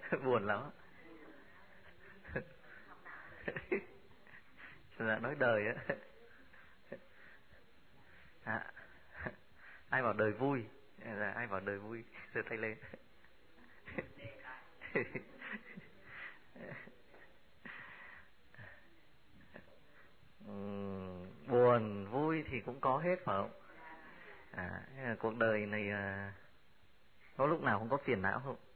Buồn lắm. Là nói đời á. Ai bảo đời vui? Là ai bảo đời vui? Giơ tay lên. Buồn vui thì cũng có hết phải không? Cuộc đời này có lúc nào không có phiền não không?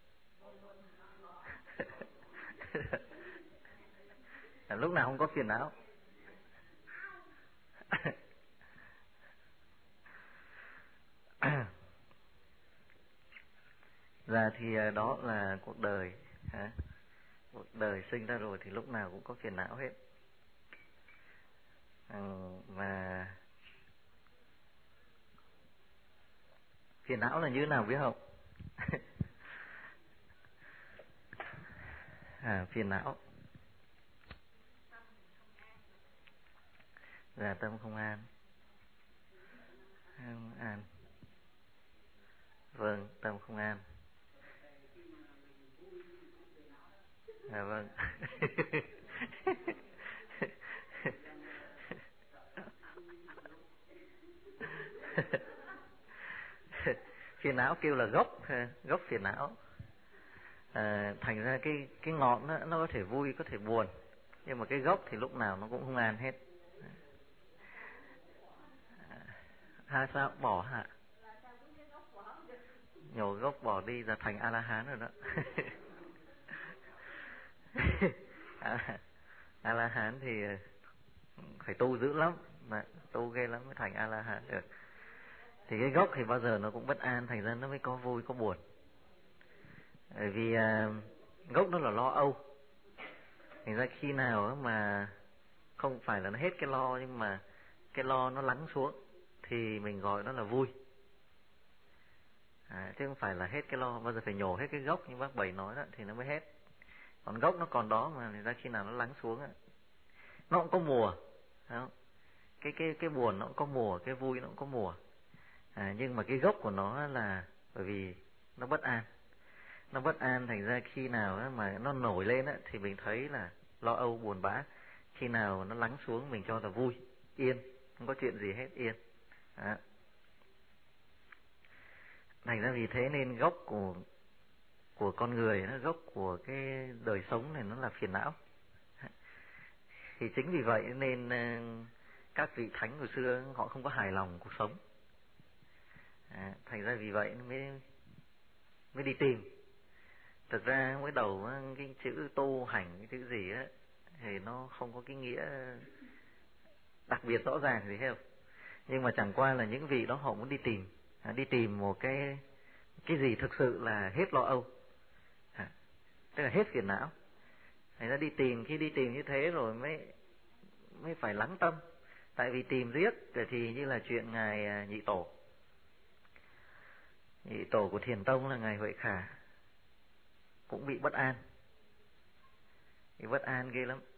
Lúc nào không có phiền não? Dạ thì đó là cuộc đời. Cuộc đời sinh ra rồi thì lúc nào cũng có phiền não hết. Và phiền não là như thế nào biết không? Phiền não là tâm không an. Không an. Vâng, tâm không an. Vâng. Phiền não kêu là gốc phiền não. Thành ra cái ngọn nó có thể vui có thể buồn, nhưng mà cái gốc thì lúc nào nó cũng không an hết. Sao bỏ hả? Nhổ gốc bỏ đi là thành A-la-hán rồi đó. A-la-hán thì phải tu dữ lắm, mà tu ghê lắm mới thành A-la-hán được. Thì cái gốc thì bao giờ nó cũng bất an, thành ra nó mới có vui có buồn. Bởi vì gốc nó là lo âu. Thành ra khi nào mà không phải là nó hết cái lo, nhưng mà cái lo nó lắng xuống thì mình gọi nó là vui. Chứ không phải là hết cái lo, bao giờ phải nhổ hết cái gốc như bác Bảy nói đó thì nó mới hết. Còn gốc nó còn đó mà, thành ra khi nào nó lắng xuống nó cũng có mùa, phải không? Cái buồn nó cũng có mùa, cái vui nó cũng có mùa. Nhưng mà cái gốc của nó là bởi vì nó bất an. Nó bất an thành ra khi nào mà nó nổi lên thì mình thấy là lo âu buồn bã. Khi nào nó lắng xuống mình cho là vui, yên, không có chuyện gì hết, yên. Thành ra vì thế nên gốc của con người, gốc của cái đời sống này nó là phiền não. Thì chính vì vậy nên các vị thánh hồi xưa họ không có hài lòng cuộc sống. Thành ra vì vậy mới đi tìm. Thực ra mới đầu cái chữ tu hành, cái chữ gì thì nó không có cái nghĩa đặc biệt rõ ràng gì hết. Nhưng mà chẳng qua là những vị đó họ muốn đi tìm một cái gì thực sự là hết lo âu, tức là hết phiền não. Thành ra đi tìm, khi đi tìm như thế rồi mới phải lắng tâm. Tại vì tìm riết thì như là chuyện ngài Nhị tổ của Thiền Tông là ngài Huệ Khả cũng bị bất an. Bị bất an ghê lắm.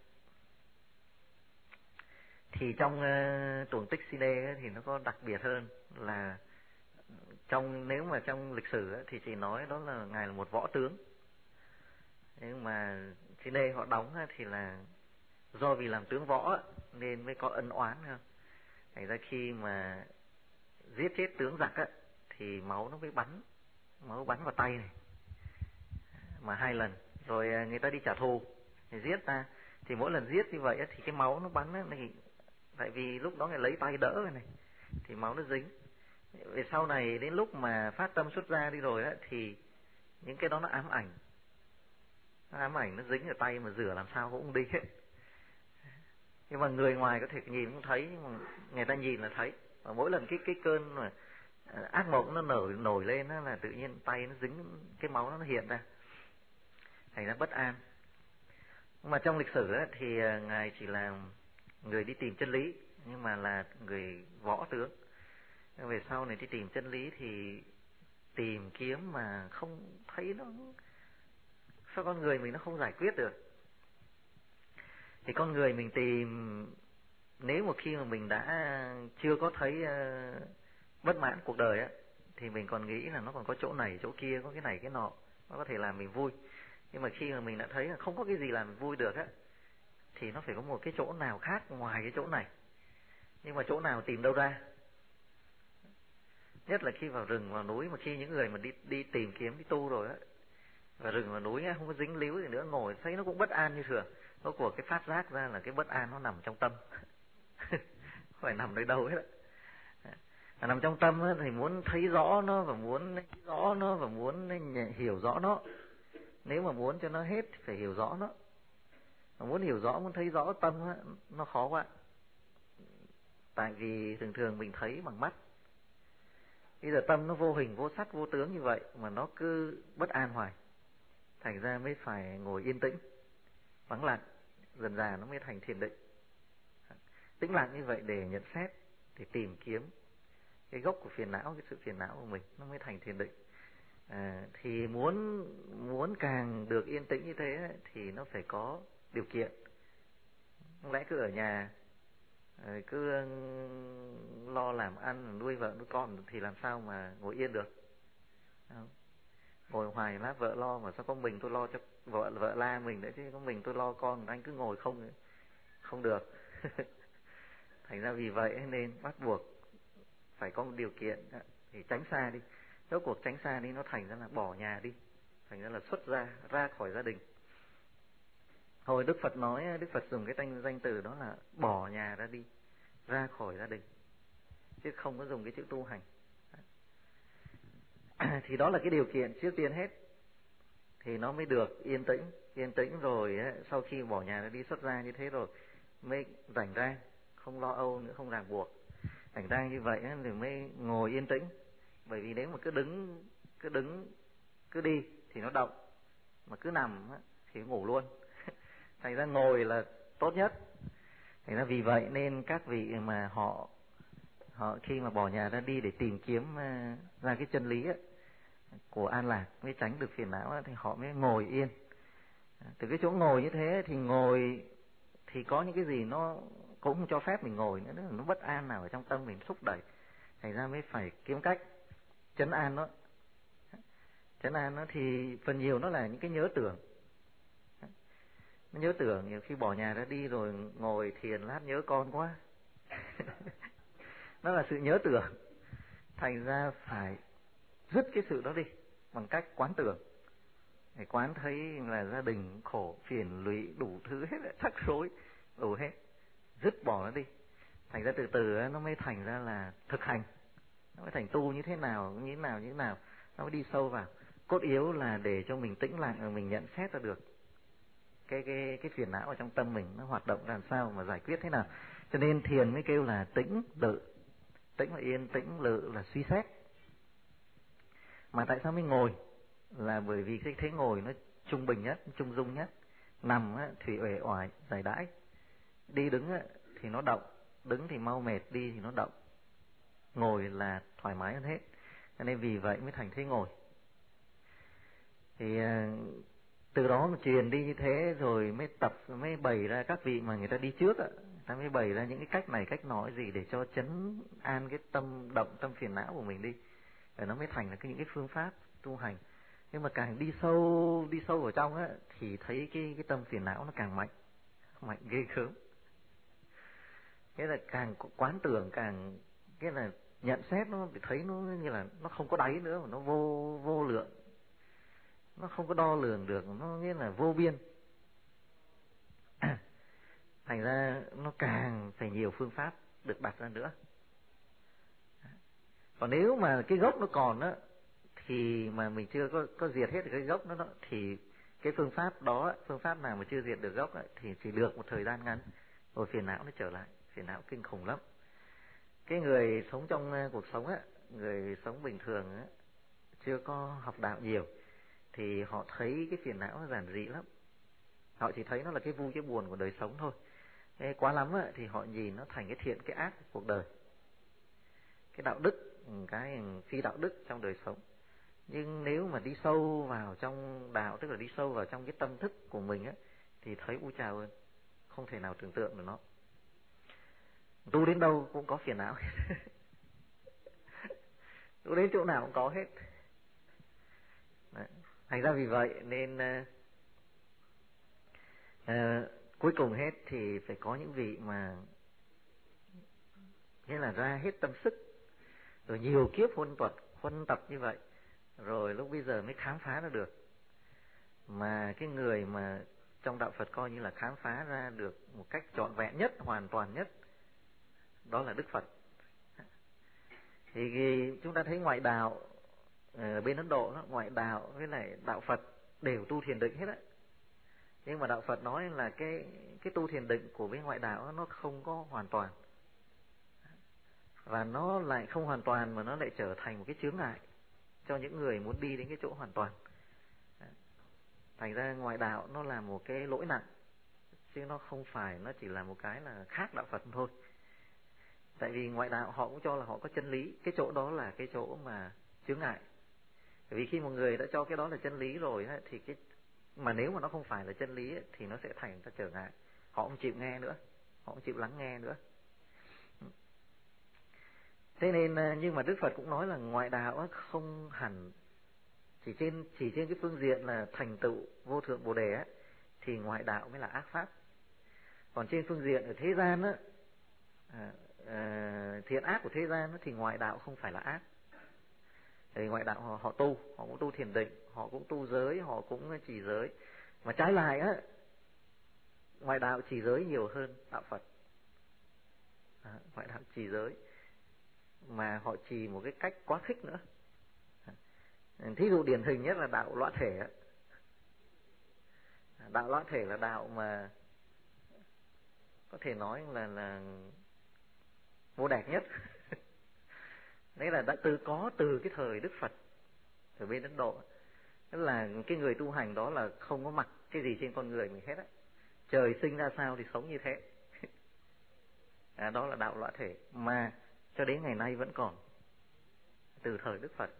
Thì trong tuồng Tích Si Đê thì nó có đặc biệt hơn là nếu mà trong lịch sử thì chỉ nói đó là ngài là một võ tướng. Nhưng mà Si Đê họ đóng thì là do vì làm tướng võ nên mới có ân oán không. Thành ra khi mà giết chết tướng giặc thì máu nó mới bắn vào tay này mà 2 lần. Rồi người ta đi trả thù thì giết ta, thì mỗi lần giết như vậy thì cái máu nó bắn này, tại vì lúc đó người lấy tay đỡ rồi này thì máu nó dính. Về sau này đến lúc mà phát tâm xuất ra đi rồi thì những cái đó nó ám ảnh, nó dính ở tay mà rửa làm sao cũng không đi hết. Nhưng mà người ngoài có thể nhìn không thấy, nhưng mà người ta nhìn là thấy. Và mỗi lần cái cơn mà ác mộng nó nổi lên là tự nhiên tay nó dính, cái máu nó hiện ra, thành ra bất an. Nhưng mà trong lịch sử thì ngài chỉ là người đi tìm chân lý, nhưng mà là người võ tướng. Về sau này đi tìm chân lý thì tìm kiếm mà không thấy nó, sao con người mình nó không giải quyết được. Thì con người mình tìm, nếu một khi mà mình đã chưa có thấy bất mãn cuộc đời thì mình còn nghĩ là nó còn có chỗ này chỗ kia, có cái này cái nọ, nó có thể làm mình vui. Nhưng mà khi mà mình đã thấy là không có cái gì làm vui được á, thì nó phải có một cái chỗ nào khác ngoài cái chỗ này. Nhưng mà chỗ nào tìm đâu ra? Nhất là khi vào rừng vào núi, mà khi những người mà đi tìm kiếm đi tu rồi á, và rừng và núi á, không có dính líu gì nữa, ngồi thấy nó cũng bất an như thường. Rốt cuộc cái phát giác ra là cái bất an nó nằm trong tâm. Không phải nằm nơi đâu hết á. Nằm trong tâm á, thì muốn thấy rõ nó và muốn rõ nó và muốn hiểu rõ nó. Nếu mà muốn cho nó hết thì phải hiểu rõ nó. Mà muốn hiểu rõ, muốn thấy rõ tâm á, nó khó quá. Tại vì thường thường mình thấy bằng mắt. Bây giờ tâm nó vô hình, vô sắc, vô tướng như vậy mà nó cứ bất an hoài. Thành ra mới phải ngồi yên tĩnh, vắng lặng, dần dà nó mới thành thiền định. Tĩnh lặng như vậy để nhận xét, để tìm kiếm cái gốc của phiền não, cái sự phiền não của mình, nó mới thành thiền định. Thì muốn càng được yên tĩnh như thế thì nó phải có điều kiện. Không lẽ cứ ở nhà cứ lo làm ăn, nuôi vợ nuôi con thì làm sao mà ngồi yên được? Không? Ngồi hoài lát vợ lo, mà sao có mình tôi lo cho vợ la mình đấy chứ, có mình tôi lo con, anh cứ ngồi không được. Thành ra vì vậy nên bắt buộc phải có một điều kiện, thì tránh xa đi. Rốt cuộc tránh xa đi nó thành ra là bỏ nhà đi, thành ra là xuất ra khỏi gia đình. Hồi Đức Phật nói, Đức Phật dùng cái danh từ đó là bỏ nhà ra đi, ra khỏi gia đình, chứ không có dùng cái chữ tu hành. Thì đó là cái điều kiện trước tiên hết, thì nó mới được yên tĩnh rồi sau khi bỏ nhà ra đi, xuất ra như thế rồi mới rảnh rang, không lo âu nữa, không ràng buộc. Rảnh rang như vậy thì mới ngồi yên tĩnh. Bởi vì nếu mà cứ đi thì nó động, mà cứ nằm thì ngủ luôn. Thành ra ngồi là tốt nhất. Thành ra vì vậy nên các vị mà họ khi mà bỏ nhà ra đi để tìm kiếm ra cái chân lý của an lạc, mới tránh được phiền não, thì họ mới ngồi yên. Từ cái chỗ ngồi như thế thì ngồi thì có những cái gì nó cũng không cho phép mình ngồi nữa, nó bất an nào ở trong tâm mình thúc đẩy. Thành ra mới phải kiếm cách trấn an nó. Trấn an nó thì phần nhiều nó là những cái nhớ tưởng. Nó nhớ tưởng, nhiều khi bỏ nhà ra đi rồi ngồi thiền lát nhớ con quá. Nó là sự nhớ tưởng. Thành ra phải dứt cái sự đó đi bằng cách quán tưởng. Để quán thấy là gia đình khổ phiền lụy đủ thứ hết, rắc rối đủ hết, dứt bỏ nó đi. Thành ra từ từ nó mới thành ra là thực hành, nó mới thành tu như thế nào, nó mới đi sâu vào. Cốt yếu là để cho mình tĩnh lặng, mình nhận xét ra được cái phiền não ở trong tâm mình nó hoạt động làm sao, mà giải quyết thế nào. Cho nên thiền mới kêu là tĩnh lự. Tĩnh là yên, tĩnh lự là suy xét. Mà tại sao mới ngồi? Là bởi vì cái thế ngồi nó trung bình nhất, trung dung nhất. Nằm thì uể oải giải đãi, đi đứng thì nó động, đứng thì mau mệt, đi thì nó động. Ngồi là thoải mái hơn hết. Cho nên vì vậy mới thành thế ngồi. Thì từ đó mà truyền đi như thế rồi mới bày ra các vị mà người ta đi trước người ta mới bày ra những cái cách này cách nói gì để cho trấn an cái tâm động, tâm phiền não của mình đi. Rồi nó mới thành là những cái phương pháp tu hành. Nhưng mà càng đi sâu vào trong thì thấy cái tâm phiền não nó càng mạnh ghê gớm. Thế là càng quán tưởng, càng cái là nhận xét nó thì thấy nó như là nó không có đáy nữa, mà nó vô lượng, nó không có đo lường được, nó nghĩa là vô biên. Thành ra nó càng phải nhiều phương pháp được đặt ra nữa. Còn nếu mà cái gốc nó còn thì mà mình chưa có diệt hết được cái gốc nó thì cái phương pháp đó, phương pháp nào mà chưa diệt được gốc thì chỉ được một thời gian ngắn rồi phiền não nó trở lại. Phiền não kinh khủng lắm. Cái người sống trong cuộc sống người sống bình thường chưa có học đạo nhiều thì họ thấy cái phiền não nó giản dị lắm. Họ chỉ thấy nó là cái vui cái buồn của đời sống thôi. Thế quá lắm thì họ nhìn nó thành cái thiện cái ác của cuộc đời, cái đạo đức, cái phi đạo đức trong đời sống. Nhưng nếu mà đi sâu vào trong đạo, tức là đi sâu vào trong cái tâm thức của mình thì thấy u chào ơi, không thể nào tưởng tượng được nó. Tu đến đâu cũng có phiền não. Tu đến chỗ nào cũng có hết. Đấy. Thành ra vì vậy nên Cuối cùng hết thì phải có những vị mà nghĩa là ra hết tâm sức, rồi nhiều kiếp huân tập như vậy, rồi lúc bây giờ mới khám phá ra được. Mà cái người mà trong đạo Phật coi như là khám phá ra được một cách trọn vẹn nhất, hoàn toàn nhất, đó là Đức Phật. Thì chúng ta thấy ngoại đạo ở bên Ấn Độ đó, ngoại đạo với lại đạo Phật đều tu thiền định hết á. Nhưng mà đạo Phật nói là cái tu thiền định của bên ngoại đạo nó không có hoàn toàn, và nó lại không hoàn toàn mà nó lại trở thành một cái chướng ngại cho những người muốn đi đến cái chỗ hoàn toàn. Thành ra ngoại đạo nó là một cái lỗi nặng, chứ nó không phải, nó chỉ là một cái là khác đạo Phật thôi. Tại vì ngoại đạo họ cũng cho là họ có chân lý, cái chỗ đó là cái chỗ mà chướng ngại. Bởi vì khi một người đã cho cái đó là chân lý rồi thì cái mà nếu mà nó không phải là chân lý thì nó sẽ thành ra trở ngại. Họ không chịu nghe nữa, họ không chịu lắng nghe nữa. Thế nên nhưng mà Đức Phật cũng nói là ngoại đạo không hẳn chỉ trên cái phương diện là thành tựu vô thượng Bồ đề thì ngoại đạo mới là ác pháp. Còn trên phương diện ở thế gian thiện ác của thế gian thì ngoại đạo không phải là ác. Thì ngoại đạo họ cũng tu thiền định, họ cũng tu giới, họ cũng trì giới. Mà trái lại ngoại đạo trì giới nhiều hơn đạo Phật. Ngoại đạo trì giới mà họ trì một cái cách quá khích nữa. Thí dụ điển hình nhất là đạo lõa thể. Đạo lõa thể là đạo mà có thể nói là vô đẹp nhất. Đấy là đã có từ cái thời Đức Phật ở bên Ấn Độ. Tức là cái người tu hành đó là không có mặc cái gì trên con người mình hết á. Trời sinh ra sao thì sống như thế. Đó là đạo lõa thể mà cho đến ngày nay vẫn còn từ thời Đức Phật.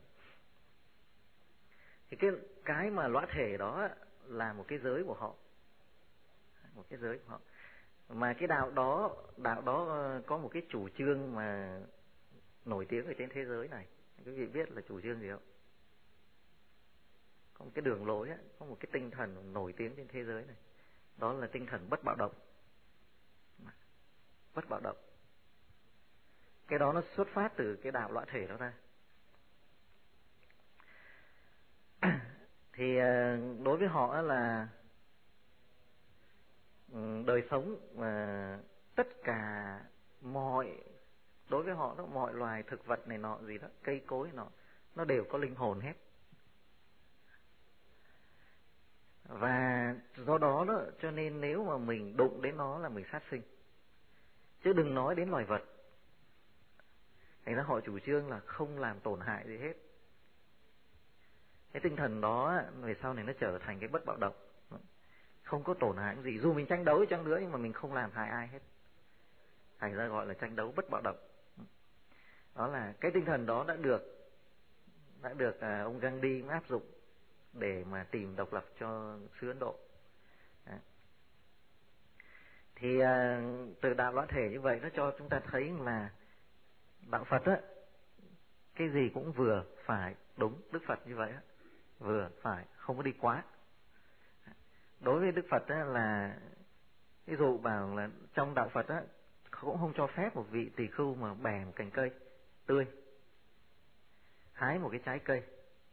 Thì cái mà lõa thể đó là một cái giới của họ, một cái giới của họ. Mà cái đạo đó có một cái chủ trương mà nổi tiếng ở trên thế giới này. Quý vị biết là chủ trương gì không? Có một cái đường lối có một cái tinh thần nổi tiếng trên thế giới này. Đó là tinh thần bất bạo động. Bất bạo động. Cái đó nó xuất phát từ cái đạo lõa thể đó ra. Thì đối với họ là đời sống tất cả đối với họ đó, mọi loài thực vật này nọ gì đó, cây cối nó đều có linh hồn hết. Và do đó cho nên nếu mà mình đụng đến nó là mình sát sinh, chứ đừng nói đến loài vật. Thành ra họ chủ trương là không làm tổn hại gì hết. Cái tinh thần đó về sau này nó trở thành cái bất bạo động, không có tổn hại gì. Dù mình tranh đấu chăng nữa nhưng mà mình không làm hại ai hết. Thành ra gọi là tranh đấu bất bạo động. Đó là cái tinh thần đó đã được ông Gandhi áp dụng để mà tìm độc lập cho xứ Ấn Độ. Thì từ đạo lõa thể như vậy nó cho chúng ta thấy là đạo Phật cái gì cũng vừa phải đúng. Đức Phật như vậy vừa phải, không có đi quá. Đối với Đức Phật là ví dụ bảo là trong đạo Phật cũng không cho phép một vị tỳ khưu mà bẻ một cành cây tươi, hái một cái trái cây.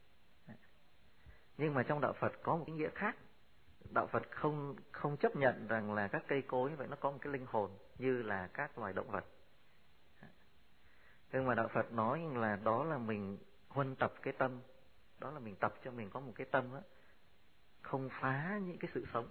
Nhưng mà trong đạo Phật có một cái nghĩa khác. Đạo Phật không chấp nhận rằng là các cây cối như vậy nó có một cái linh hồn như là các loài động vật. Nhưng mà đạo Phật nói là đó là mình huân tập cái tâm, đó là mình tập cho mình có một cái tâm không phá những cái sự sống.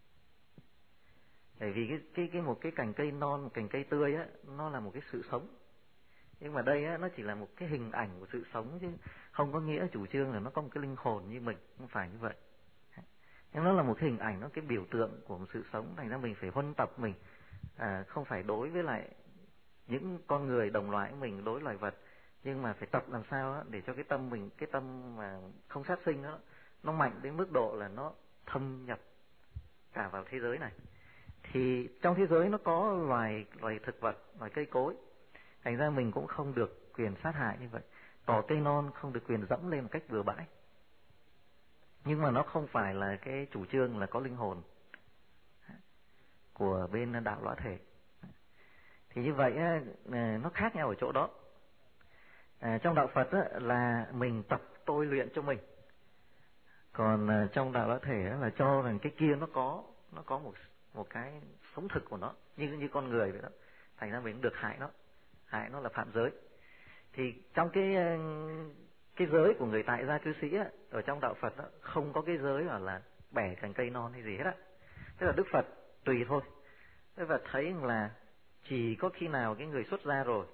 Bởi vì cái một cái cành cây non, một cành cây tươi nó là một cái sự sống. Nhưng mà đây nó chỉ là một cái hình ảnh của sự sống, chứ không có nghĩa chủ trương là nó có một cái linh hồn như mình, không phải như vậy. Nhưng nó là một cái hình ảnh, nó cái biểu tượng của một sự sống. Thành ra mình phải huân tập mình, không phải đối với lại những con người đồng loại của mình, đối loài vật, nhưng mà phải tập làm sao để cho cái tâm mình, cái tâm mà không sát sinh nó mạnh đến mức độ là nó thâm nhập cả vào thế giới này. Thì trong thế giới nó có loài thực vật, loài cây cối. Thành ra mình cũng không được quyền sát hại như vậy. Cỏ cây non không được quyền dẫm lên một cách bừa bãi. Nhưng mà nó không phải là cái chủ trương là có linh hồn. của bên đạo Lõa Thể. Thì như vậy nó khác nhau ở chỗ đó. Trong đạo Phật là mình tập tôi luyện cho mình, còn trong đạo Lõa Thể là cho rằng cái kia nó có một cái sống thực của nó, như con người vậy đó. Thành ra mình được hại nó là phạm giới. Thì trong cái giới của người tại gia cư sĩ ở trong đạo Phật không có cái giới là bẻ cành cây non hay gì hết á. Tức là Đức Phật tùy thôi. Đức Phật thấy là chỉ có khi nào cái người xuất gia rồi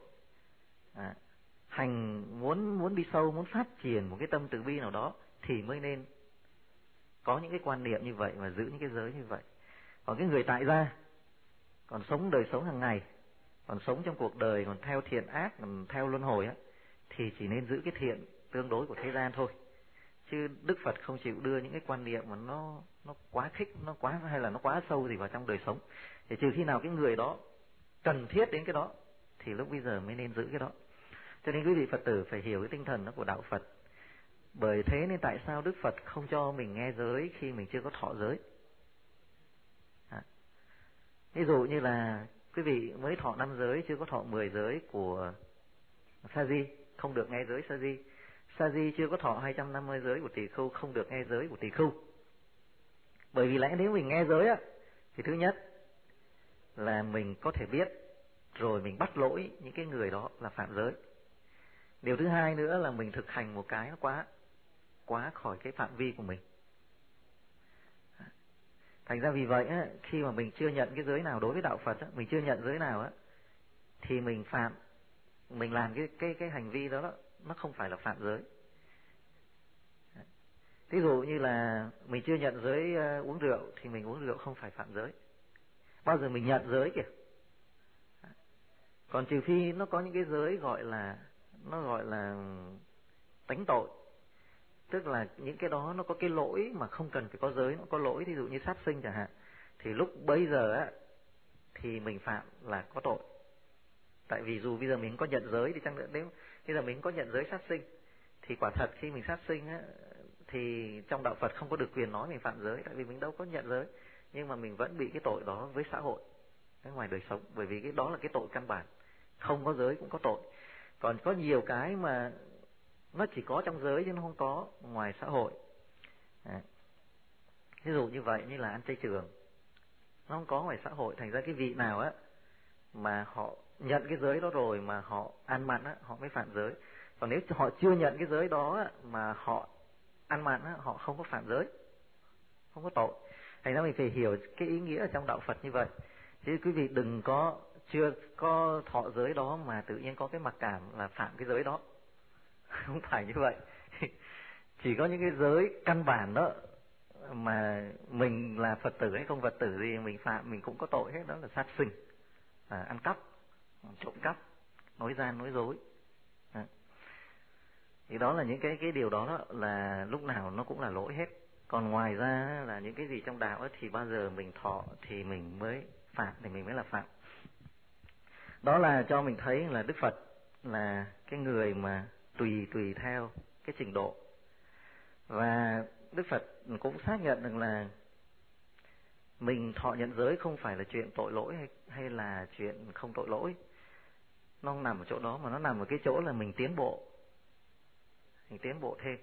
hành muốn đi sâu, muốn phát triển một cái tâm từ bi nào đó thì mới nên có những cái quan niệm như vậy và giữ những cái giới như vậy. Còn cái người tại gia còn sống đời sống hàng ngày, còn sống trong cuộc đời, còn theo thiện ác, còn theo luân hồi thì chỉ nên giữ cái thiện tương đối của thế gian thôi. Chứ Đức Phật không chịu đưa những cái quan niệm mà nó quá khích, nó quá hay là nó quá sâu gì vào trong đời sống. Thì trừ khi nào cái người đó cần thiết đến cái đó thì lúc bây giờ mới nên giữ cái đó. Cho nên quý vị Phật tử phải hiểu cái tinh thần đó của đạo Phật. Bởi thế nên tại sao Đức Phật không cho mình nghe giới khi mình chưa có thọ giới. Ví dụ như là quý vị mới thọ 5 giới, chưa có thọ 10 giới của Sa Di, không được nghe giới Sa Di. Sa Di chưa có thọ 250 giới của Tỳ Khưu, không được nghe giới của Tỳ Khưu. Bởi vì lẽ nếu mình nghe giới thì thứ nhất là mình có thể biết rồi mình bắt lỗi những cái người đó là phạm giới. Điều thứ hai nữa là mình thực hành một cái nó quá khỏi cái phạm vi của mình. Thành ra vì vậy khi mà mình chưa nhận cái giới nào đối với đạo Phật mình chưa nhận giới nào thì mình phạm, mình làm cái hành vi đó nó không phải là phạm giới. Ví dụ như là mình chưa nhận giới uống rượu thì mình uống rượu không phải phạm giới. Bao giờ mình nhận giới kìa. Còn trừ phi nó có những cái giới gọi là tánh tội, tức là những cái đó nó có cái lỗi mà không cần phải có giới, nó có lỗi, ví dụ như sát sinh chẳng hạn, thì lúc bây giờ thì mình phạm là có tội. Tại vì dù bây giờ mình có nhận giới thì chăng nữa, nếu bây giờ mình có nhận giới sát sinh thì quả thật khi mình sát sinh thì trong đạo Phật không có được quyền nói mình phạm giới, tại vì mình đâu có nhận giới, nhưng mà mình vẫn bị cái tội đó với xã hội, cái ngoài đời sống, bởi vì cái đó là cái tội căn bản, không có giới cũng có tội. Còn có nhiều cái mà nó chỉ có trong giới chứ nó không có ngoài xã hội. Ví dụ như vậy, như là ăn chay trường, nó không có ngoài xã hội. Thành ra cái vị nào mà họ nhận cái giới đó rồi mà họ ăn mặn họ mới phạm giới. Còn nếu họ chưa nhận cái giới đó mà họ ăn mặn họ không có phạm giới, không có tội. Thành ra mình phải hiểu cái ý nghĩa ở trong đạo Phật như vậy. Chứ quý vị đừng có chưa có thọ giới đó mà tự nhiên có cái mặc cảm là phạm cái giới đó. Không phải như vậy. Chỉ có những cái giới căn bản đó mà mình là Phật tử hay không Phật tử gì mình phạm mình cũng có tội hết, đó là sát sinh, ăn cắp, trộm cắp, nói gian nói dối. Thì đó là những cái điều đó là lúc nào nó cũng là lỗi hết. Còn ngoài ra là những cái gì trong đạo thì bao giờ mình thọ thì mình mới phạm, thì mình mới là phạm. Đó là cho mình thấy là Đức Phật là cái người mà tùy theo cái trình độ. Và Đức Phật cũng xác nhận rằng là mình thọ nhận giới không phải là chuyện tội lỗi hay là chuyện không tội lỗi. Nó không nằm ở chỗ đó, mà nó nằm ở cái chỗ là mình tiến bộ. Mình tiến bộ thêm.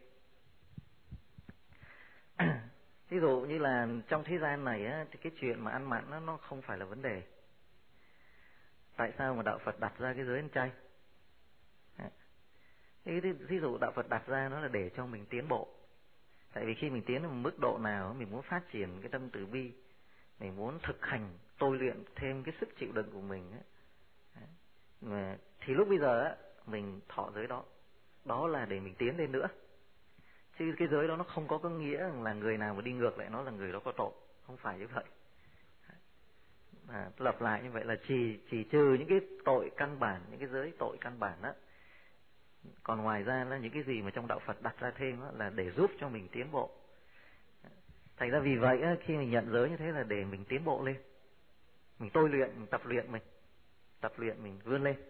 Ví dụ như là trong thế gian này thì cái chuyện mà ăn mặn nó không phải là vấn đề. Tại sao mà đạo Phật đặt ra cái giới ăn chay? Ví dụ đạo Phật đặt ra nó là để cho mình tiến bộ. Tại vì khi mình tiến đến một mức độ nào, mình muốn phát triển cái tâm từ bi, mình muốn thực hành tôi luyện thêm cái sức chịu đựng của mình thì lúc bây giờ mình thọ giới đó. Đó là để mình tiến lên nữa. Chứ cái giới đó nó không có nghĩa là người nào mà đi ngược lại nó là người đó có tội. Không phải như vậy. Lặp lại như vậy là chỉ trừ những cái tội căn bản, những cái giới tội căn bản đó. Còn ngoài ra là những cái gì mà trong đạo Phật đặt ra thêm là để giúp cho mình tiến bộ. Thành ra vì vậy khi mình nhận giới như thế là để mình tiến bộ lên, mình tôi luyện, mình tập luyện mình vươn lên.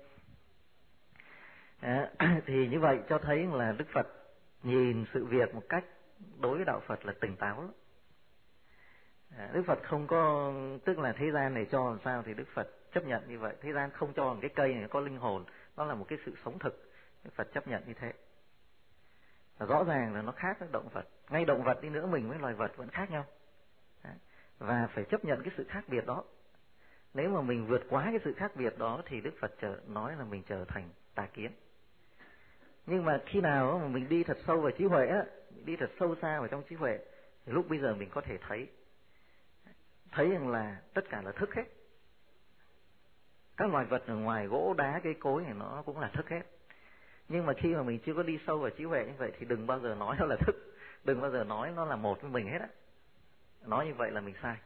Thì như vậy cho thấy là Đức Phật nhìn sự việc một cách đối với đạo Phật là tỉnh táo lắm. Đức Phật không có, tức là thế gian này cho làm sao thì Đức Phật chấp nhận như vậy. Thế gian không cho cái cây này có linh hồn, nó là một cái sự sống thực, Đức Phật chấp nhận như thế. Và rõ ràng là nó khác với động vật. Ngay động vật đi nữa, mình với loài vật vẫn khác nhau. Và phải chấp nhận cái sự khác biệt đó. Nếu mà mình vượt quá cái sự khác biệt đó thì Đức Phật nói là mình trở thành tà kiến. Nhưng mà khi nào mà mình đi thật sâu vào trí huệ á, đi thật sâu xa vào trong trí huệ, thì lúc bây giờ mình có thể thấy rằng là tất cả là thức hết. Các loài vật ở ngoài gỗ đá cây cối này nó cũng là thức hết. Nhưng mà khi mà mình chưa có đi sâu vào trí huệ như vậy thì đừng bao giờ nói nó là thức, đừng bao giờ nói nó là một với mình hết á. Nói như vậy là mình sai.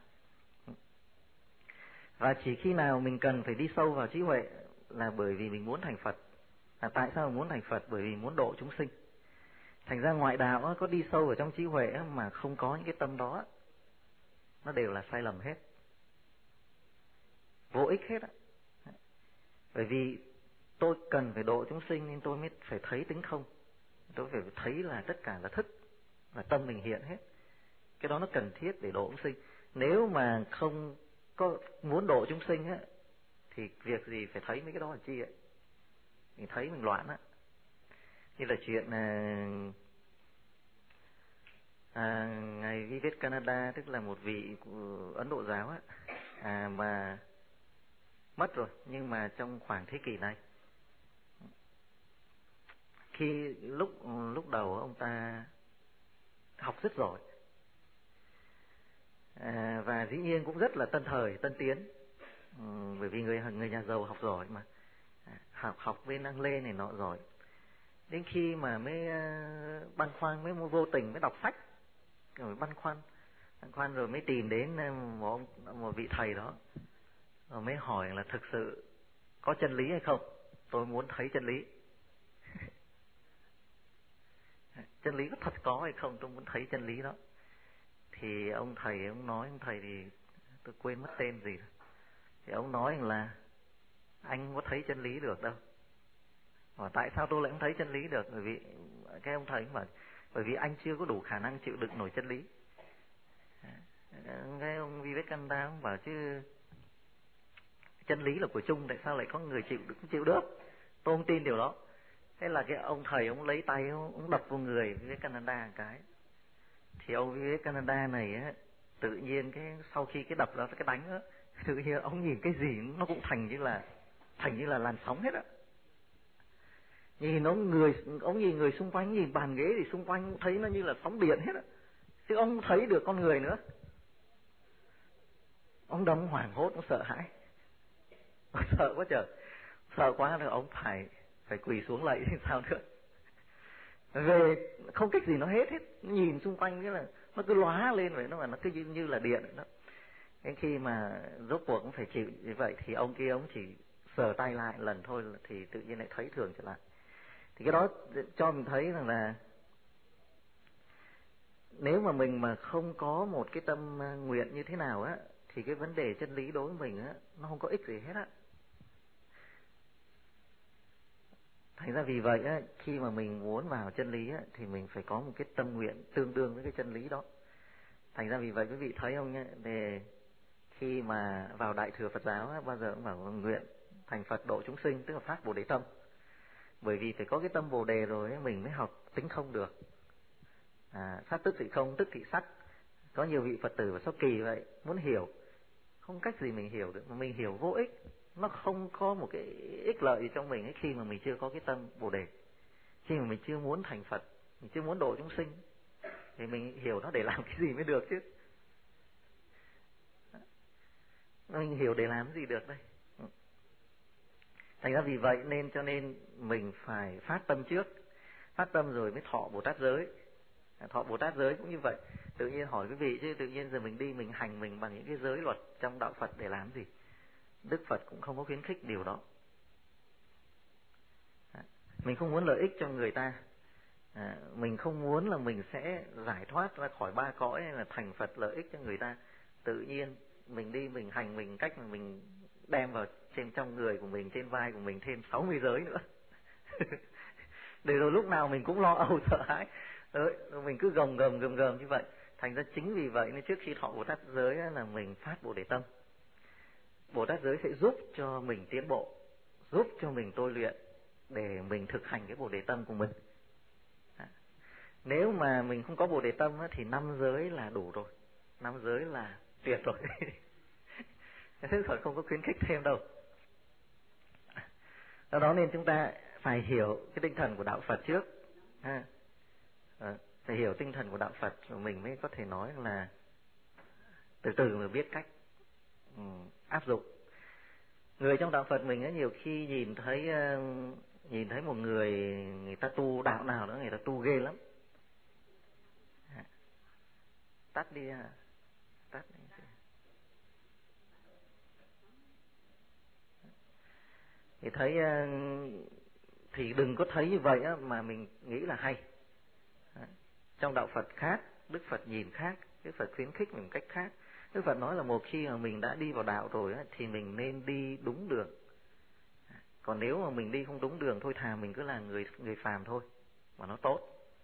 Và chỉ khi nào mình cần phải đi sâu vào trí huệ là bởi vì mình muốn thành Phật. Tại sao muốn thành Phật? Bởi vì muốn độ chúng sinh. Thành ra ngoại đạo có đi sâu vào trong trí huệ mà không có những cái tâm đó, nó đều là sai lầm hết, vô ích hết á. Bởi vì tôi cần phải độ chúng sinh nên tôi mới phải thấy tính không. Tôi phải thấy là tất cả là thức, là tâm mình hiện hết. Cái đó nó cần thiết để độ chúng sinh. Nếu mà không có muốn độ chúng sinh á thì việc gì phải thấy mấy cái đó là chi ạ? Mình thấy mình loạn á. Như là chuyện ngài Vivekananda, tức là một vị của Ấn Độ giáo á, mà mất rồi, nhưng mà trong khoảng thế kỷ này, khi lúc đầu ông ta học rất giỏi, và dĩ nhiên cũng rất là tân thời tân tiến, bởi vì người nhà giàu học giỏi mà, học bên Ang Lê này nọ giỏi. Đến khi mà mới băn khoăn, mới vô tình mới đọc sách rồi băn khoăn rồi mới tìm đến một vị thầy đó, rồi mới hỏi là thực sự có chân lý hay không, tôi muốn thấy chân lý. Chân lý có thật có hay không, tôi muốn thấy chân lý đó. Thì ông thầy thì tôi quên mất tên gì rồi. Thì ông nói là anh không có thấy chân lý được đâu. Và tại sao tôi lại không thấy chân lý được? Bởi vì cái ông thầy mà bởi vì anh chưa có đủ khả năng chịu đựng nổi chân lý. Cái ông Vivekananda ông bảo chứ chân lý là của chung, tại sao lại có người chịu được? Tôi không tin điều đó. Thế là cái ông thầy ông lấy tay ông đập vào người Vivekananda một cái. Thì ông Vivekananda này á, tự nhiên sau khi cái đập đó cái đánh á, tự nhiên ông nhìn cái gì nó cũng thành như là làn sóng hết á. Nhìn ông nhìn người xung quanh, nhìn bàn ghế thì xung quanh cũng thấy nó như là sóng điện hết á. Chứ ông không thấy được con người nữa. Ông đâm hoảng hốt, ông sợ hãi. Ông sợ quá trời. Sợ quá rồi ông phải quỳ xuống lạy thì sao nữa. Về không cách gì nó hết. Nhìn xung quanh cái là nó cứ lóa lên vậy, nó cứ như là điện đó. Đến khi mà rốt cuộc cũng phải chịu như vậy thì ông kia ông chỉ sờ tay lại lần thôi thì tự nhiên lại thấy thường trở lại. Thì cái đó cho mình thấy rằng là nếu mà mình mà không có một cái tâm nguyện như thế nào á thì cái vấn đề chân lý đối với mình á nó không có ích gì hết á. Thành ra vì vậy á, khi mà mình muốn vào chân lý á thì mình phải có một cái tâm nguyện tương đương với cái chân lý đó. Thành ra vì vậy quý vị thấy không nhé, về khi mà vào Đại thừa Phật giáo á, bao giờ cũng bảo nguyện thành Phật độ chúng sinh, tức là phát Bồ Đề tâm. Bởi vì phải có cái tâm Bồ Đề rồi ấy, mình mới học tính không được. Sắc tức thị không, tức thị sắc. Có nhiều vị Phật tử và sao kỳ vậy, muốn hiểu không cách gì mình hiểu được, mà mình hiểu vô ích, nó không có một cái ích lợi gì trong mình ấy khi mà mình chưa có cái tâm Bồ Đề, khi mà mình chưa muốn thành Phật, mình chưa muốn độ chúng sinh thì mình hiểu nó để làm cái gì mới được chứ. Mình hiểu để làm cái gì được đây. Thành ra vì vậy cho nên mình phải phát tâm trước, phát tâm rồi mới thọ Bồ Tát giới. Thọ Bồ Tát giới cũng như vậy. Tự nhiên hỏi quý vị chứ tự nhiên giờ mình đi mình hành mình bằng những cái giới luật trong đạo Phật để làm gì? Đức Phật cũng không có khuyến khích điều đó. Mình không muốn lợi ích cho người ta, mình không muốn là mình sẽ giải thoát ra khỏi ba cõi hay là thành Phật lợi ích cho người ta. Tự nhiên mình đi mình hành mình cách mà mình đem vào trong người của mình, trên vai của mình thêm 60 giới nữa. Để rồi lúc nào mình cũng lo âu sợ hãi. Đấy, mình cứ gồng như vậy. Thành ra chính vì vậy nên trước khi thọ Bồ Tát giới là mình phát Bồ Đề tâm. Bồ Tát giới sẽ giúp cho mình tiến bộ, giúp cho mình tôi luyện để mình thực hành cái Bồ Đề tâm của mình. Nếu mà mình không có Bồ Đề tâm thì 5 giới là đủ rồi, 5 giới là tuyệt rồi. Thế Phật không có khuyến khích thêm đâu. Do đó nên chúng ta phải hiểu cái tinh thần của đạo Phật trước. Phải hiểu tinh thần của đạo Phật rồi mình mới có thể nói là từ từ mà biết cách áp dụng. Người trong đạo Phật mình á, nhiều khi nhìn thấy một người ta tu đạo nào nữa, người ta tu ghê lắm. Tắt đi à. Tắt đi. Thì thấy thì đừng có thấy như vậy á, mà mình nghĩ là hay. Trong đạo Phật khác, Đức Phật nhìn khác, Đức Phật khuyến khích mình một cách khác. Đức Phật nói là một khi mà mình đã đi vào đạo rồi á, thì mình nên đi đúng đường. Còn nếu mà mình đi không đúng đường, thôi thà mình cứ là người phàm thôi, mà nó tốt.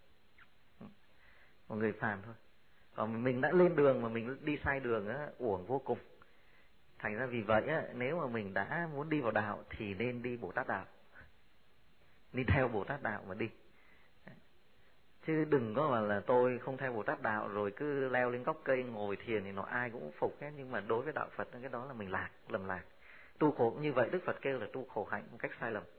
Một người phàm thôi. Còn mình đã lên đường mà mình đi sai đường á, uổng vô cùng. Thành ra vì vậy á, nếu mà mình đã muốn đi vào đạo thì nên đi Bồ Tát đạo, nên theo Bồ Tát đạo mà đi. Chứ đừng có là tôi không theo Bồ Tát đạo rồi cứ leo lên gốc cây ngồi thiền thì nó ai cũng phục hết. Nhưng mà đối với đạo Phật cái đó là mình lầm lạc. Tu khổ như vậy Đức Phật kêu là tu khổ hạnh một cách sai lầm.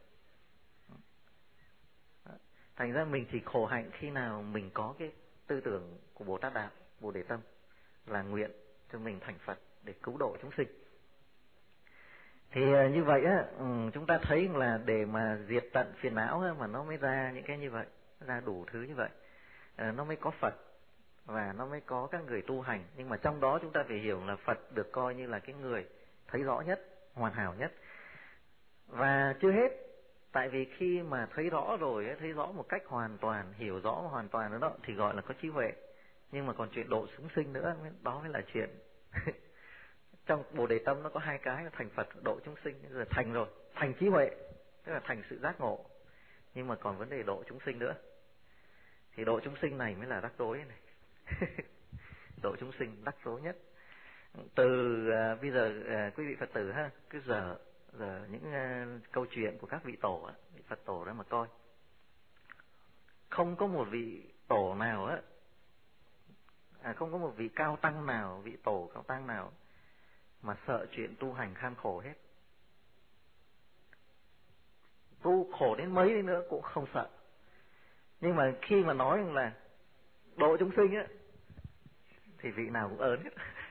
Thành ra mình chỉ khổ hạnh khi nào mình có cái tư tưởng của Bồ Tát đạo, Bồ Đề tâm, là nguyện cho mình thành Phật để cứu độ chúng sinh. Thì như vậy á, chúng ta thấy là để mà diệt tận phiền não á, mà nó mới ra những cái như vậy, ra đủ thứ như vậy, nó mới có Phật và nó mới có các người tu hành. Nhưng mà trong đó chúng ta phải hiểu là Phật được coi như là cái người thấy rõ nhất, hoàn hảo nhất. Và chưa hết, tại vì khi mà thấy rõ rồi, thấy rõ một cách hoàn toàn, hiểu rõ hoàn toàn đó thì gọi là có trí huệ. Nhưng mà còn chuyện độ chúng sinh nữa, đó mới là chuyện. Trong Bồ Đề tâm nó có hai cái là thành Phật, độ chúng sinh. Rồi thành rồi, thành trí huệ, tức là thành sự giác ngộ. Nhưng mà còn vấn đề độ chúng sinh nữa. Thì độ chúng sinh này mới là rắc rối này. Độ chúng sinh rắc rối nhất. Từ bây giờ quý vị Phật tử ha, cứ giờ những câu chuyện của các vị tổ, vị Phật tổ đó mà coi. Không có một vị tổ nào á, không có một vị cao tăng nào, vị tổ cao tăng nào mà sợ chuyện tu hành kham khổ hết. Tu khổ đến mấy đi nữa cũng không sợ. Nhưng mà khi mà nói rằng là độ chúng sinh á, thì vị nào cũng ớn hết.